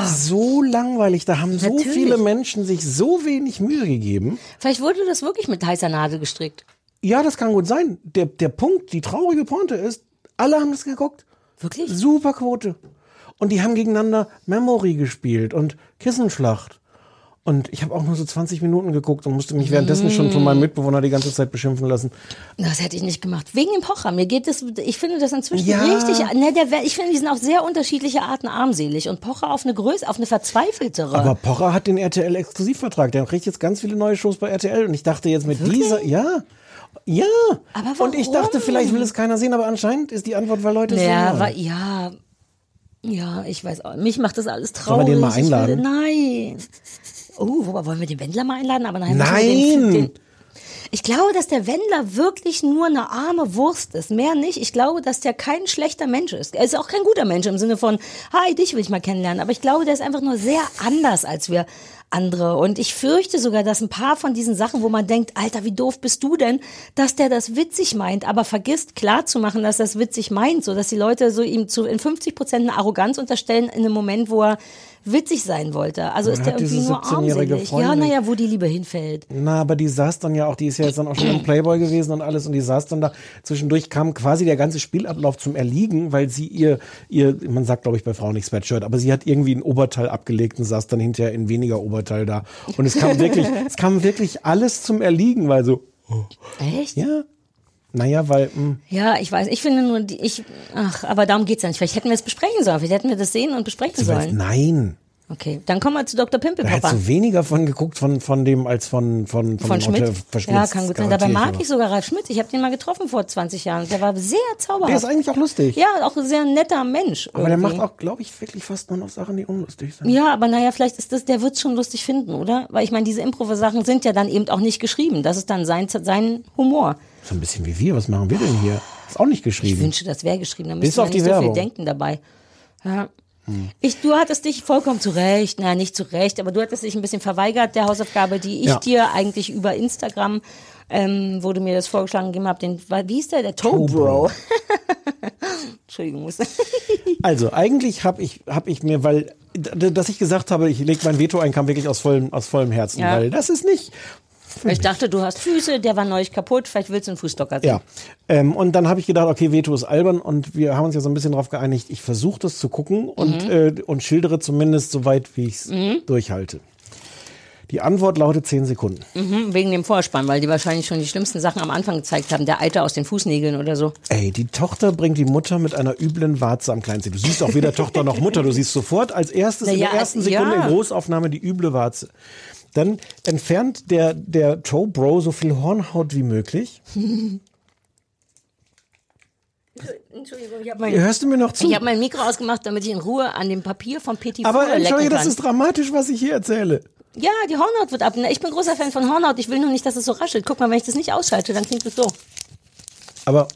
so langweilig. Da haben so viele Menschen sich so wenig Mühe gegeben. Vielleicht wurde das wirklich mit heißer Nadel gestrickt. Ja, das kann gut sein. Der Punkt, die traurige Pointe ist, alle haben das geguckt. Wirklich? Super Quote. Und die haben gegeneinander Memory gespielt und Kissenschlacht. Und ich habe auch nur so 20 Minuten geguckt und musste mich währenddessen schon von meinem Mitbewohner die ganze Zeit beschimpfen lassen. Das hätte ich nicht gemacht. Wegen dem Pocher. Mir geht das, ich finde das inzwischen richtig, ich finde, die sind auf sehr unterschiedliche Arten armselig. Und Pocher auf eine verzweifeltere. Aber Pocher hat den RTL-Exklusivvertrag. Der kriegt jetzt ganz viele neue Shows bei RTL. Und ich dachte jetzt mit dieser, ja. Aber warum? Und ich dachte, vielleicht will es keiner sehen, aber anscheinend ist die Antwort, weil Leute es sehen. Ja, ich weiß auch. Mich macht das alles traurig. Sollen wir den mal einladen? Nein. Wollen wir den Wendler mal einladen? Aber nein. Ich glaube, dass der Wendler wirklich nur eine arme Wurst ist. Mehr nicht. Ich glaube, dass der kein schlechter Mensch ist. Er ist auch kein guter Mensch im Sinne von, hi, dich will ich mal kennenlernen. Aber ich glaube, der ist einfach nur sehr anders als wir andere. Und ich fürchte sogar, dass ein paar von diesen Sachen, wo man denkt, Alter, wie doof bist du denn, dass der das witzig meint, aber vergisst klarzumachen, dass das witzig meint, so dass die Leute so ihm in 50% eine Arroganz unterstellen in einem Moment, wo er witzig sein wollte. Also ist der irgendwie nur armselig. Ja, naja, wo die Liebe hinfällt. Na, aber die saß dann ja auch, die ist ja jetzt dann auch schon im Playboy gewesen und alles, und die saß dann da. Zwischendurch kam quasi der ganze Spielablauf zum Erliegen, weil sie ihr, man sagt, glaube ich, bei Frauen nicht Sweatshirt, aber sie hat irgendwie ein Oberteil abgelegt und saß dann hinterher in weniger Oberteil da. Und es kam wirklich alles zum Erliegen, weil so. Oh. Echt? Ja. Naja, weil. Ja, ich weiß. Ich finde nur, aber darum geht's ja nicht. Vielleicht hätten wir es besprechen sollen. Vielleicht hätten wir das sehen und besprechen sollen. Nein. Okay, dann kommen wir zu Dr. Pimpelpopper. Da hättest du weniger von geguckt von dem als von Schmidt. Ja, kann gut sein. Dabei mag ich sogar Ralf Schmidt. Ich habe den mal getroffen vor 20 Jahren. Der war sehr zauberhaft. Der ist eigentlich auch lustig. Ja, auch ein sehr netter Mensch. Aber der macht auch, glaube ich, wirklich fast nur noch Sachen, die unlustig sind. Ja, aber naja, vielleicht ist der wird's schon lustig finden, oder? Weil ich meine, diese Improv-Sachen sind ja dann eben auch nicht geschrieben. Das ist dann sein Humor. Das ist ein bisschen wie wir. Was machen wir denn hier? Ist auch nicht geschrieben. Ich wünsche, das wäre geschrieben. Da müsste man nicht so viel denken dabei. Ja. Du hattest dich vollkommen zurecht, nicht zurecht, aber du hattest dich ein bisschen verweigert der Hausaufgabe, die ich dir eigentlich über Instagram, wo du mir das vorgeschlagen gegeben hast, wie hieß der Toe Bro? Entschuldigung. Also eigentlich hab ich mir, weil, dass ich gesagt habe, ich lege mein Veto ein, kam wirklich aus vollem Herzen, weil das ist nicht... Ich dachte, du hast Füße, der war neulich kaputt, vielleicht willst du einen Fußstocker sehen. Ja, und dann habe ich gedacht, okay, Veto ist albern, und wir haben uns ja so ein bisschen darauf geeinigt, ich versuche das zu gucken und schildere zumindest so weit, wie ich es durchhalte. Die Antwort lautet 10 Sekunden. Wegen dem Vorspann, weil die wahrscheinlich schon die schlimmsten Sachen am Anfang gezeigt haben, der Eiter aus den Fußnägeln oder so. Ey, die Tochter bringt die Mutter mit einer üblen Warze am Kleinsten. Du siehst auch weder Tochter noch Mutter, du siehst sofort als erstes in der ersten Sekunde in Großaufnahme die üble Warze. Dann entfernt der Toe Bro so viel Hornhaut wie möglich. Entschuldigung, hörst du mir noch zu? Ich habe mein Mikro ausgemacht, damit ich in Ruhe an dem Papier von Petit Aber lecken entschuldige, kann. das ist dramatisch, was ich hier erzähle. Ja, die Hornhaut wird ab. Ich bin großer Fan von Hornhaut. Ich will nur nicht, dass es so raschelt. Guck mal, wenn ich das nicht ausschalte, dann klingt es so. Aber...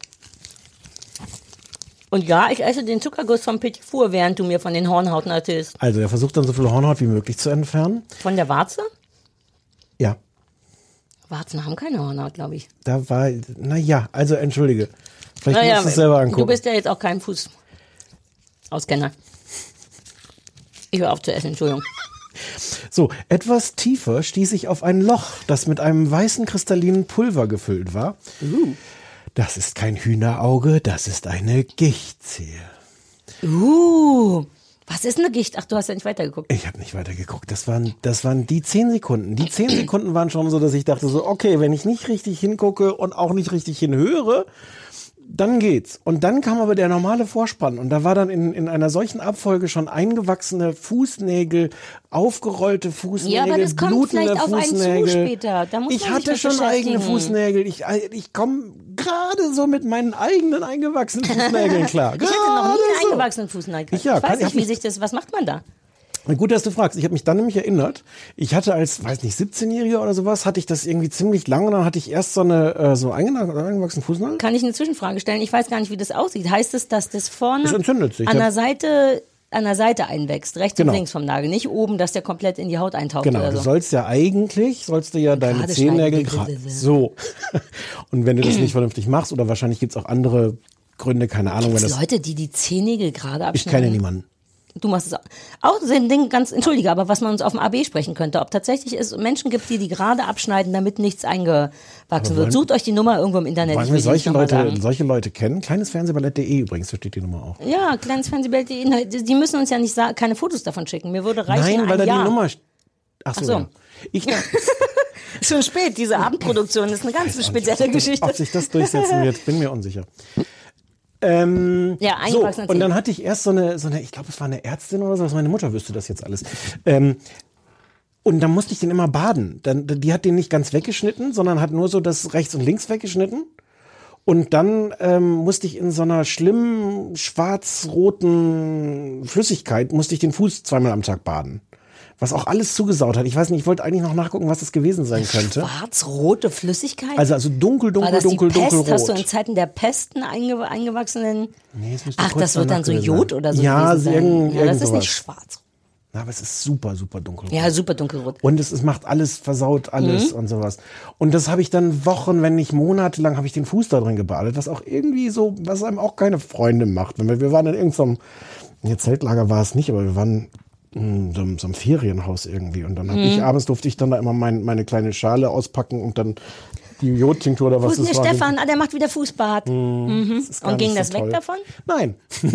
Und ja, ich esse den Zuckerguss vom Petit Four, während du mir von den Hornhauten erzählst. Also er versucht dann so viel Hornhaut wie möglich zu entfernen. Von der Warze? Ja. Warzen haben keine Hornhaut, glaube ich. Da war, also entschuldige. Vielleicht musst du es selber angucken. Du bist ja jetzt auch kein Fußauskenner. Ich höre auf zu essen, Entschuldigung. So, etwas tiefer stieß ich auf ein Loch, das mit einem weißen kristallinen Pulver gefüllt war. Das ist kein Hühnerauge, das ist eine Gichtzehe. Was ist eine Gicht? Ach, du hast ja nicht weitergeguckt. Ich habe nicht weitergeguckt. Das waren die 10 Sekunden. Die 10 Sekunden waren schon so, dass ich dachte so, okay, wenn ich nicht richtig hingucke und auch nicht richtig hinhöre, dann geht's. Und dann kam aber der normale Vorspann. Und da war dann in einer solchen Abfolge schon eingewachsene Fußnägel, aufgerollte Fußnägel, ja, aber das kommt blutende vielleicht Fußnägel. Auf einen zu später. Da muss ich man hatte schon eigene Fußnägel. Ich komme gerade so mit meinen eigenen eingewachsenen Fußnägeln klar. Ich hatte noch nie einen eingewachsenen Fußnägel. Ich weiß nicht, wie sich das, was macht man da? Gut, dass du fragst. Ich habe mich dann nämlich erinnert, ich hatte als, 17-Jähriger oder sowas, hatte ich das irgendwie ziemlich lang, und dann hatte ich erst so eingewachsenen Fußnagel. Kann ich eine Zwischenfrage stellen? Ich weiß gar nicht, wie das aussieht. Heißt es, dass das vorne es entzündet sich, an der Seite einwächst, rechts und links vom Nagel, nicht oben, dass der komplett in die Haut eintaucht oder so? Du sollst ja deine Zehennägel gerade so. Und wenn du das nicht vernünftig machst, oder wahrscheinlich gibt's auch andere Gründe, keine Ahnung. Gibt's Leute, die Zehennägel gerade abschneiden? Ich kenne niemanden. Du machst es auch so ein Ding ganz, entschuldige, aber was man uns auf dem AB sprechen könnte, ob tatsächlich es Menschen gibt, die gerade abschneiden, damit nichts eingewachsen wird. Sucht euch die Nummer irgendwo im Internet. Wollen wir solche Leute kennen? Kleinesfernsehballett.de übrigens, da steht die Nummer auch. Ja, kleinesfernsehballett.de, die müssen uns ja nicht keine Fotos davon schicken. Mir würde reichen. Nein, weil da die Nummer... Ach so. Ja. Ist schon spät, diese Abendproduktion ist eine ganz spezielle Geschichte. Ob sich das durchsetzen wird, bin mir unsicher. Und dann hatte ich erst so eine, ich glaube, es war eine Ärztin oder so, meine Mutter wüsste das jetzt alles. Und dann musste ich den immer baden. Die hat den nicht ganz weggeschnitten, sondern hat nur so das rechts und links weggeschnitten. Und dann musste ich in so einer schlimmen schwarz-roten Flüssigkeit, musste ich den Fuß 2-mal am Tag baden. Was auch alles zugesaut hat. Ich weiß nicht, ich wollte eigentlich noch nachgucken, was das gewesen sein könnte. Schwarz-rote Flüssigkeit? Also dunkel, dunkelrot. Hast du in Zeiten der Pesten eingewachsenen... Nee, das wird dann so Jod oder so ja, gewesen sein. Ja, das ist nicht schwarz. Aber es ist super, super dunkelrot. Ja, super dunkelrot. Und es macht alles, versaut alles und sowas. Und das habe ich dann Wochen, wenn nicht monatelang, habe ich den Fuß da drin gebadet, was auch irgendwie so, was einem auch keine Freunde macht. Wir waren in irgendeinem, Zeltlager war es nicht, aber wir waren in so einem Ferienhaus irgendwie. Und dann abends durfte ich dann da immer meine kleine Schale auspacken und dann die Jodtinktur oder was das war. Stefan, der macht wieder Fußbad. Und ging das weg davon? Nein.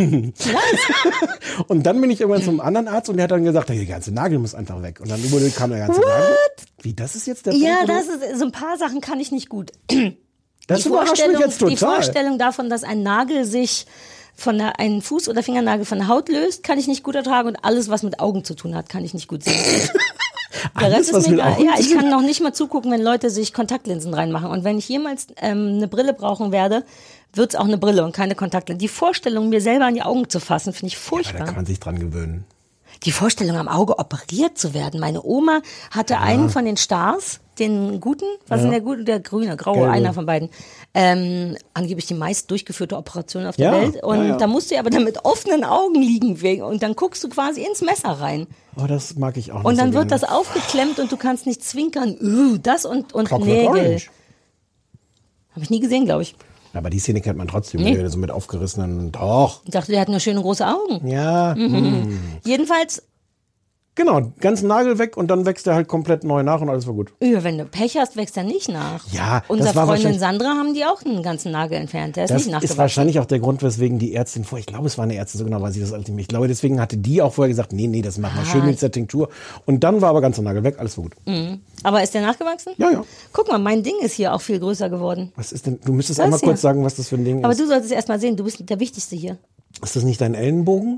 Und dann bin ich irgendwann zum anderen Arzt und der hat dann gesagt, der ganze Nagel muss einfach weg. Und dann kam der ganze Nagel. Wie, das ist jetzt der Punkt? Ja, so ein paar Sachen kann ich nicht gut. Das überrascht mich jetzt total. Die Vorstellung davon, dass ein Nagel sich ein Fuß- oder Fingernagel von der Haut löst, kann ich nicht gut ertragen und alles, was mit Augen zu tun hat, kann ich nicht gut sehen. Alles, was mit Augen ich kann noch nicht mal zugucken, wenn Leute sich Kontaktlinsen reinmachen. Und wenn ich jemals eine Brille brauchen werde, wird es auch eine Brille und keine Kontaktlinsen. Die Vorstellung, mir selber an die Augen zu fassen, finde ich furchtbar. Ja, da kann man sich dran gewöhnen. Die Vorstellung, am Auge operiert zu werden. Meine Oma hatte einen von den Stars, den guten, was ist denn der gute, der grüne, graue, Gelbe. einer von beiden. Angeblich die meist durchgeführte Operation auf der Welt. Und da musst du aber dann mit offenen Augen liegen. Und dann guckst du quasi ins Messer rein. Oh, das mag ich auch nicht. Und dann so wird gerne. das aufgeklemmt und du kannst nicht zwinkern. Das und Clockwork Nägel. Orange. Habe ich nie gesehen, glaube ich. Aber die Szene kennt man trotzdem, wenn so mit aufgerissenen, doch. Ich dachte, der hat nur schöne große Augen. Ja. Jedenfalls, Genau, ganzen Nagel weg und dann wächst er halt komplett neu nach und alles war gut. wenn du Pech hast, wächst er nicht nach. Ja, Unsere das war Freundin wahrscheinlich- Sandra haben die auch einen ganzen Nagel entfernt. Der ist Das nicht nachgewachsen. ist wahrscheinlich auch der Grund, weswegen die Ärztin ich glaube, es war eine Ärztin, so genau weiß ich das alles nicht mehr. Ich glaube, deswegen hatte die auch vorher gesagt, nee, das machen wir schön mit der Tinktur. Und dann war aber ganzer Nagel weg, alles war gut. Aber ist der nachgewachsen? Ja. Guck mal, mein Ding ist hier auch viel größer geworden. Was ist denn, du müsstest Das einmal hier. kurz sagen, was das für ein Ding Aber ist. du solltest erst mal sehen, du bist der Wichtigste hier. Ist das nicht dein Ellenbogen?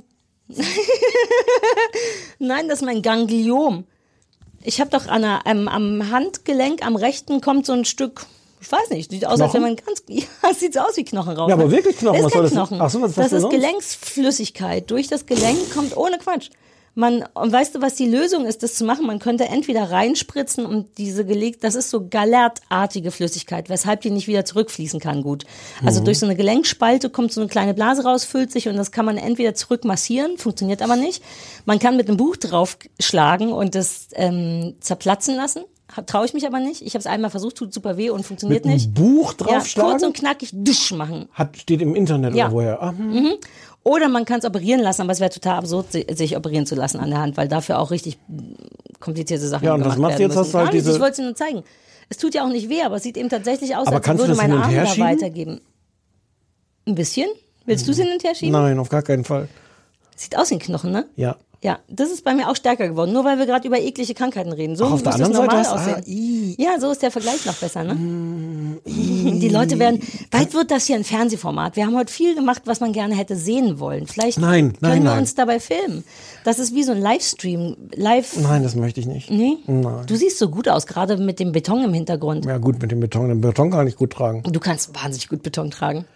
Nein, das ist mein Gangliom. Ich habe doch am Handgelenk, am rechten kommt so ein Stück, ich weiß nicht, sieht aus, als wenn man es sieht so aus wie Knochen raus. Ja, aber wirklich Knochen, Das was ist kein soll das? Knochen. Ach so, was ist das das denn ist sonst? Gelenksflüssigkeit. Durch das Gelenk kommt ohne Quatsch. Und weißt du, was die Lösung ist, das zu machen? Man könnte entweder reinspritzen und das ist so gallertartige Flüssigkeit, weshalb die nicht wieder zurückfließen kann gut. Also durch so eine Gelenkspalte kommt so eine kleine Blase raus, füllt sich und das kann man entweder zurück massieren, funktioniert aber nicht. Man kann mit einem Buch draufschlagen und das zerplatzen lassen. Traue ich mich aber nicht. Ich habe es einmal versucht, tut super weh und funktioniert Mit einem nicht. Buch Ja, draufschlagen? kurz und knackig dusch machen. Steht im Internet Ja. oder woher? Oder man kann es operieren lassen, aber es wäre total absurd, sich operieren zu lassen an der Hand, weil dafür auch richtig komplizierte Sachen Ja, und gemacht was machst du werden jetzt? müssen. Hast du halt Gar nicht, diese- ich wollte es dir nur zeigen. Es tut ja auch nicht weh, aber es sieht eben tatsächlich aus, Aber als kannst du würde das hin mein und Arm her da schieben? weitergeben. Ein bisschen? Willst du es hin und her schieben? Nein, auf gar keinen Fall. Sieht aus wie ein Knochen, ne? Ja. Ja, das ist bei mir auch stärker geworden, nur weil wir gerade über eklige Krankheiten reden. So Ach, auf der muss das anderen normal Seite aussehen. Ja, so ist der Vergleich noch besser, ne? Die Leute bald wird das hier ein Fernsehformat. Wir haben heute viel gemacht, was man gerne hätte sehen wollen. Vielleicht können wir uns dabei filmen. Das ist wie so ein Livestream. Nein, das möchte ich nicht. Nee? Nein. Du siehst so gut aus, gerade mit dem Beton im Hintergrund. Ja gut, mit dem Beton. Den Beton kann ich gut tragen. Du kannst wahnsinnig gut Beton tragen.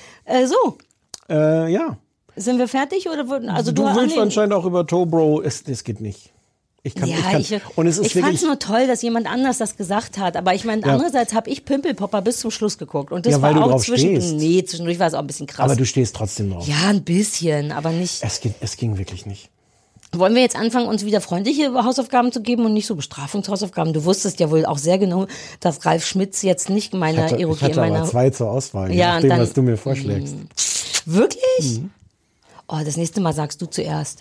Ja. Sind wir fertig? Oder also Du willst nee. anscheinend auch über Tobro. Das geht nicht. Und es ist ich fand wirklich, es nur toll, dass jemand anders das gesagt hat. Aber ich meine, andererseits habe ich Pimpelpopper bis zum Schluss geguckt. Und das Ja, weil war du auch drauf stehst. zwischendurch war es auch ein bisschen krass. aber du stehst trotzdem drauf. Ja, ein bisschen, aber nicht. Es ging wirklich nicht. Wollen wir jetzt anfangen, uns wieder freundliche Hausaufgaben zu geben und nicht so Bestrafungshausaufgaben? Du wusstest ja wohl auch sehr genau, dass Ralf Schmitz jetzt nicht meine Ich hatte aber 2 zur Auswahl, je Ja, nachdem, und dann- was du mir vorschlägst. Wirklich? Oh, das nächste Mal sagst du zuerst.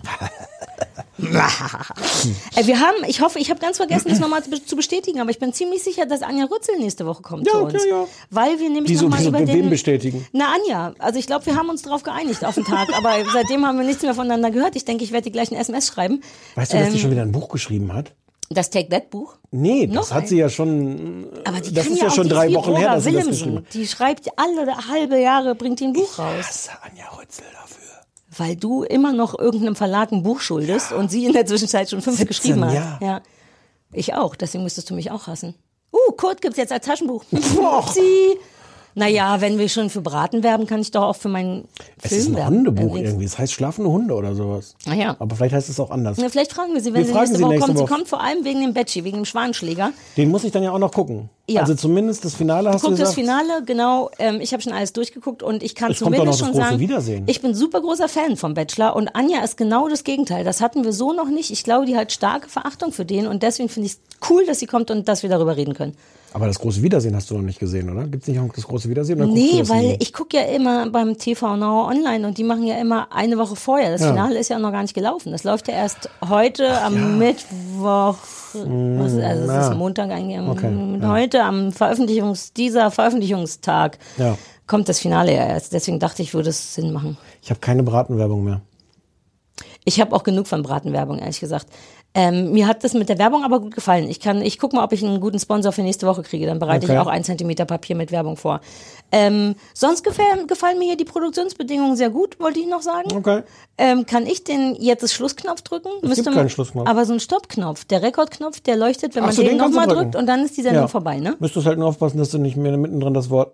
Ich hoffe, ich habe ganz vergessen, das nochmal zu bestätigen, aber ich bin ziemlich sicher, dass Anja Rützel nächste Woche kommt zu uns. Ja. Weil wir nämlich Wieso nochmal über wem den... bestätigen? Na, Anja. Also ich glaube, wir haben uns darauf geeinigt auf den Tag, aber seitdem haben wir nichts mehr voneinander gehört. Ich denke, ich werde dir gleich ein SMS schreiben. Weißt du, dass die schon wieder ein Buch geschrieben hat? Das Take That Buch? Nee, Noch das hat ein? sie ja schon. Aber die das kann ist ja auch, schon die 3 wie Wochen her, Roda dass sie das Willemsen. geschrieben hat. Die schreibt alle halbe Jahre, bringt die ein Buch raus. Hasse Anja Rützel dafür. Weil du immer noch irgendeinem Verlag ein Buch schuldest und sie in der Zwischenzeit schon 5 geschrieben hat. Ja. Ich auch, deswegen müsstest du mich auch hassen. Kurt gibt's jetzt als Taschenbuch. Boah. Naja, wenn wir schon für Braten werben, kann ich doch auch für meinen Es Film ist ein werben. Hundebuch irgendwie. Es heißt Schlafende Hunde oder sowas. Ah ja. Aber vielleicht heißt es auch anders. Na, vielleicht fragen wir sie, wenn Wir sie fragen nächste sie Woche nächste kommt. Sie Woche. kommt vor allem wegen dem Betschi, wegen dem Schwanenschläger. Den muss ich dann ja auch noch gucken. Ja. Also zumindest das Finale hast du gesagt? Das Finale, genau. Ich habe schon alles durchgeguckt und ich kann Es kommt doch noch zumindest das schon große sagen, Wiedersehen. ich bin super großer Fan vom Bachelor und Anja ist genau das Gegenteil. Das hatten wir so noch nicht. Ich glaube, die hat starke Verachtung für den und deswegen finde ich es cool, dass sie kommt und dass wir darüber reden können. Aber das große Wiedersehen hast du noch nicht gesehen, oder? Gibt es nicht auch das große Wiedersehen? Oder Nee, weil ich gucke ja immer beim TV Now online und die machen ja immer eine Woche vorher. Das Finale ist ja noch gar nicht gelaufen. Das läuft ja erst heute am Mittwoch. Also es ist Montag eigentlich. Heute am Veröffentlichungstag kommt das Finale ja erst. Deswegen dachte ich, würde es Sinn machen. Ich habe keine Bratenwerbung mehr. Ich habe auch genug von Bratenwerbung, ehrlich gesagt. Mir hat das mit der Werbung aber gut gefallen. Ich guck mal, ob ich einen guten Sponsor für nächste Woche kriege. Dann bereite ich auch 1 Zentimeter Papier mit Werbung vor. Sonst gefallen mir hier die Produktionsbedingungen sehr gut, wollte ich noch sagen. Okay. Kann ich den jetzt das Schlussknopf drücken? Es gibt keinen Schlussknopf. Aber so ein Stoppknopf, der Rekordknopf, der leuchtet, wenn man den nochmal drückt und dann ist die Sendung vorbei, ne? Müsstest halt nur aufpassen, dass du nicht mehr mittendrin das Wort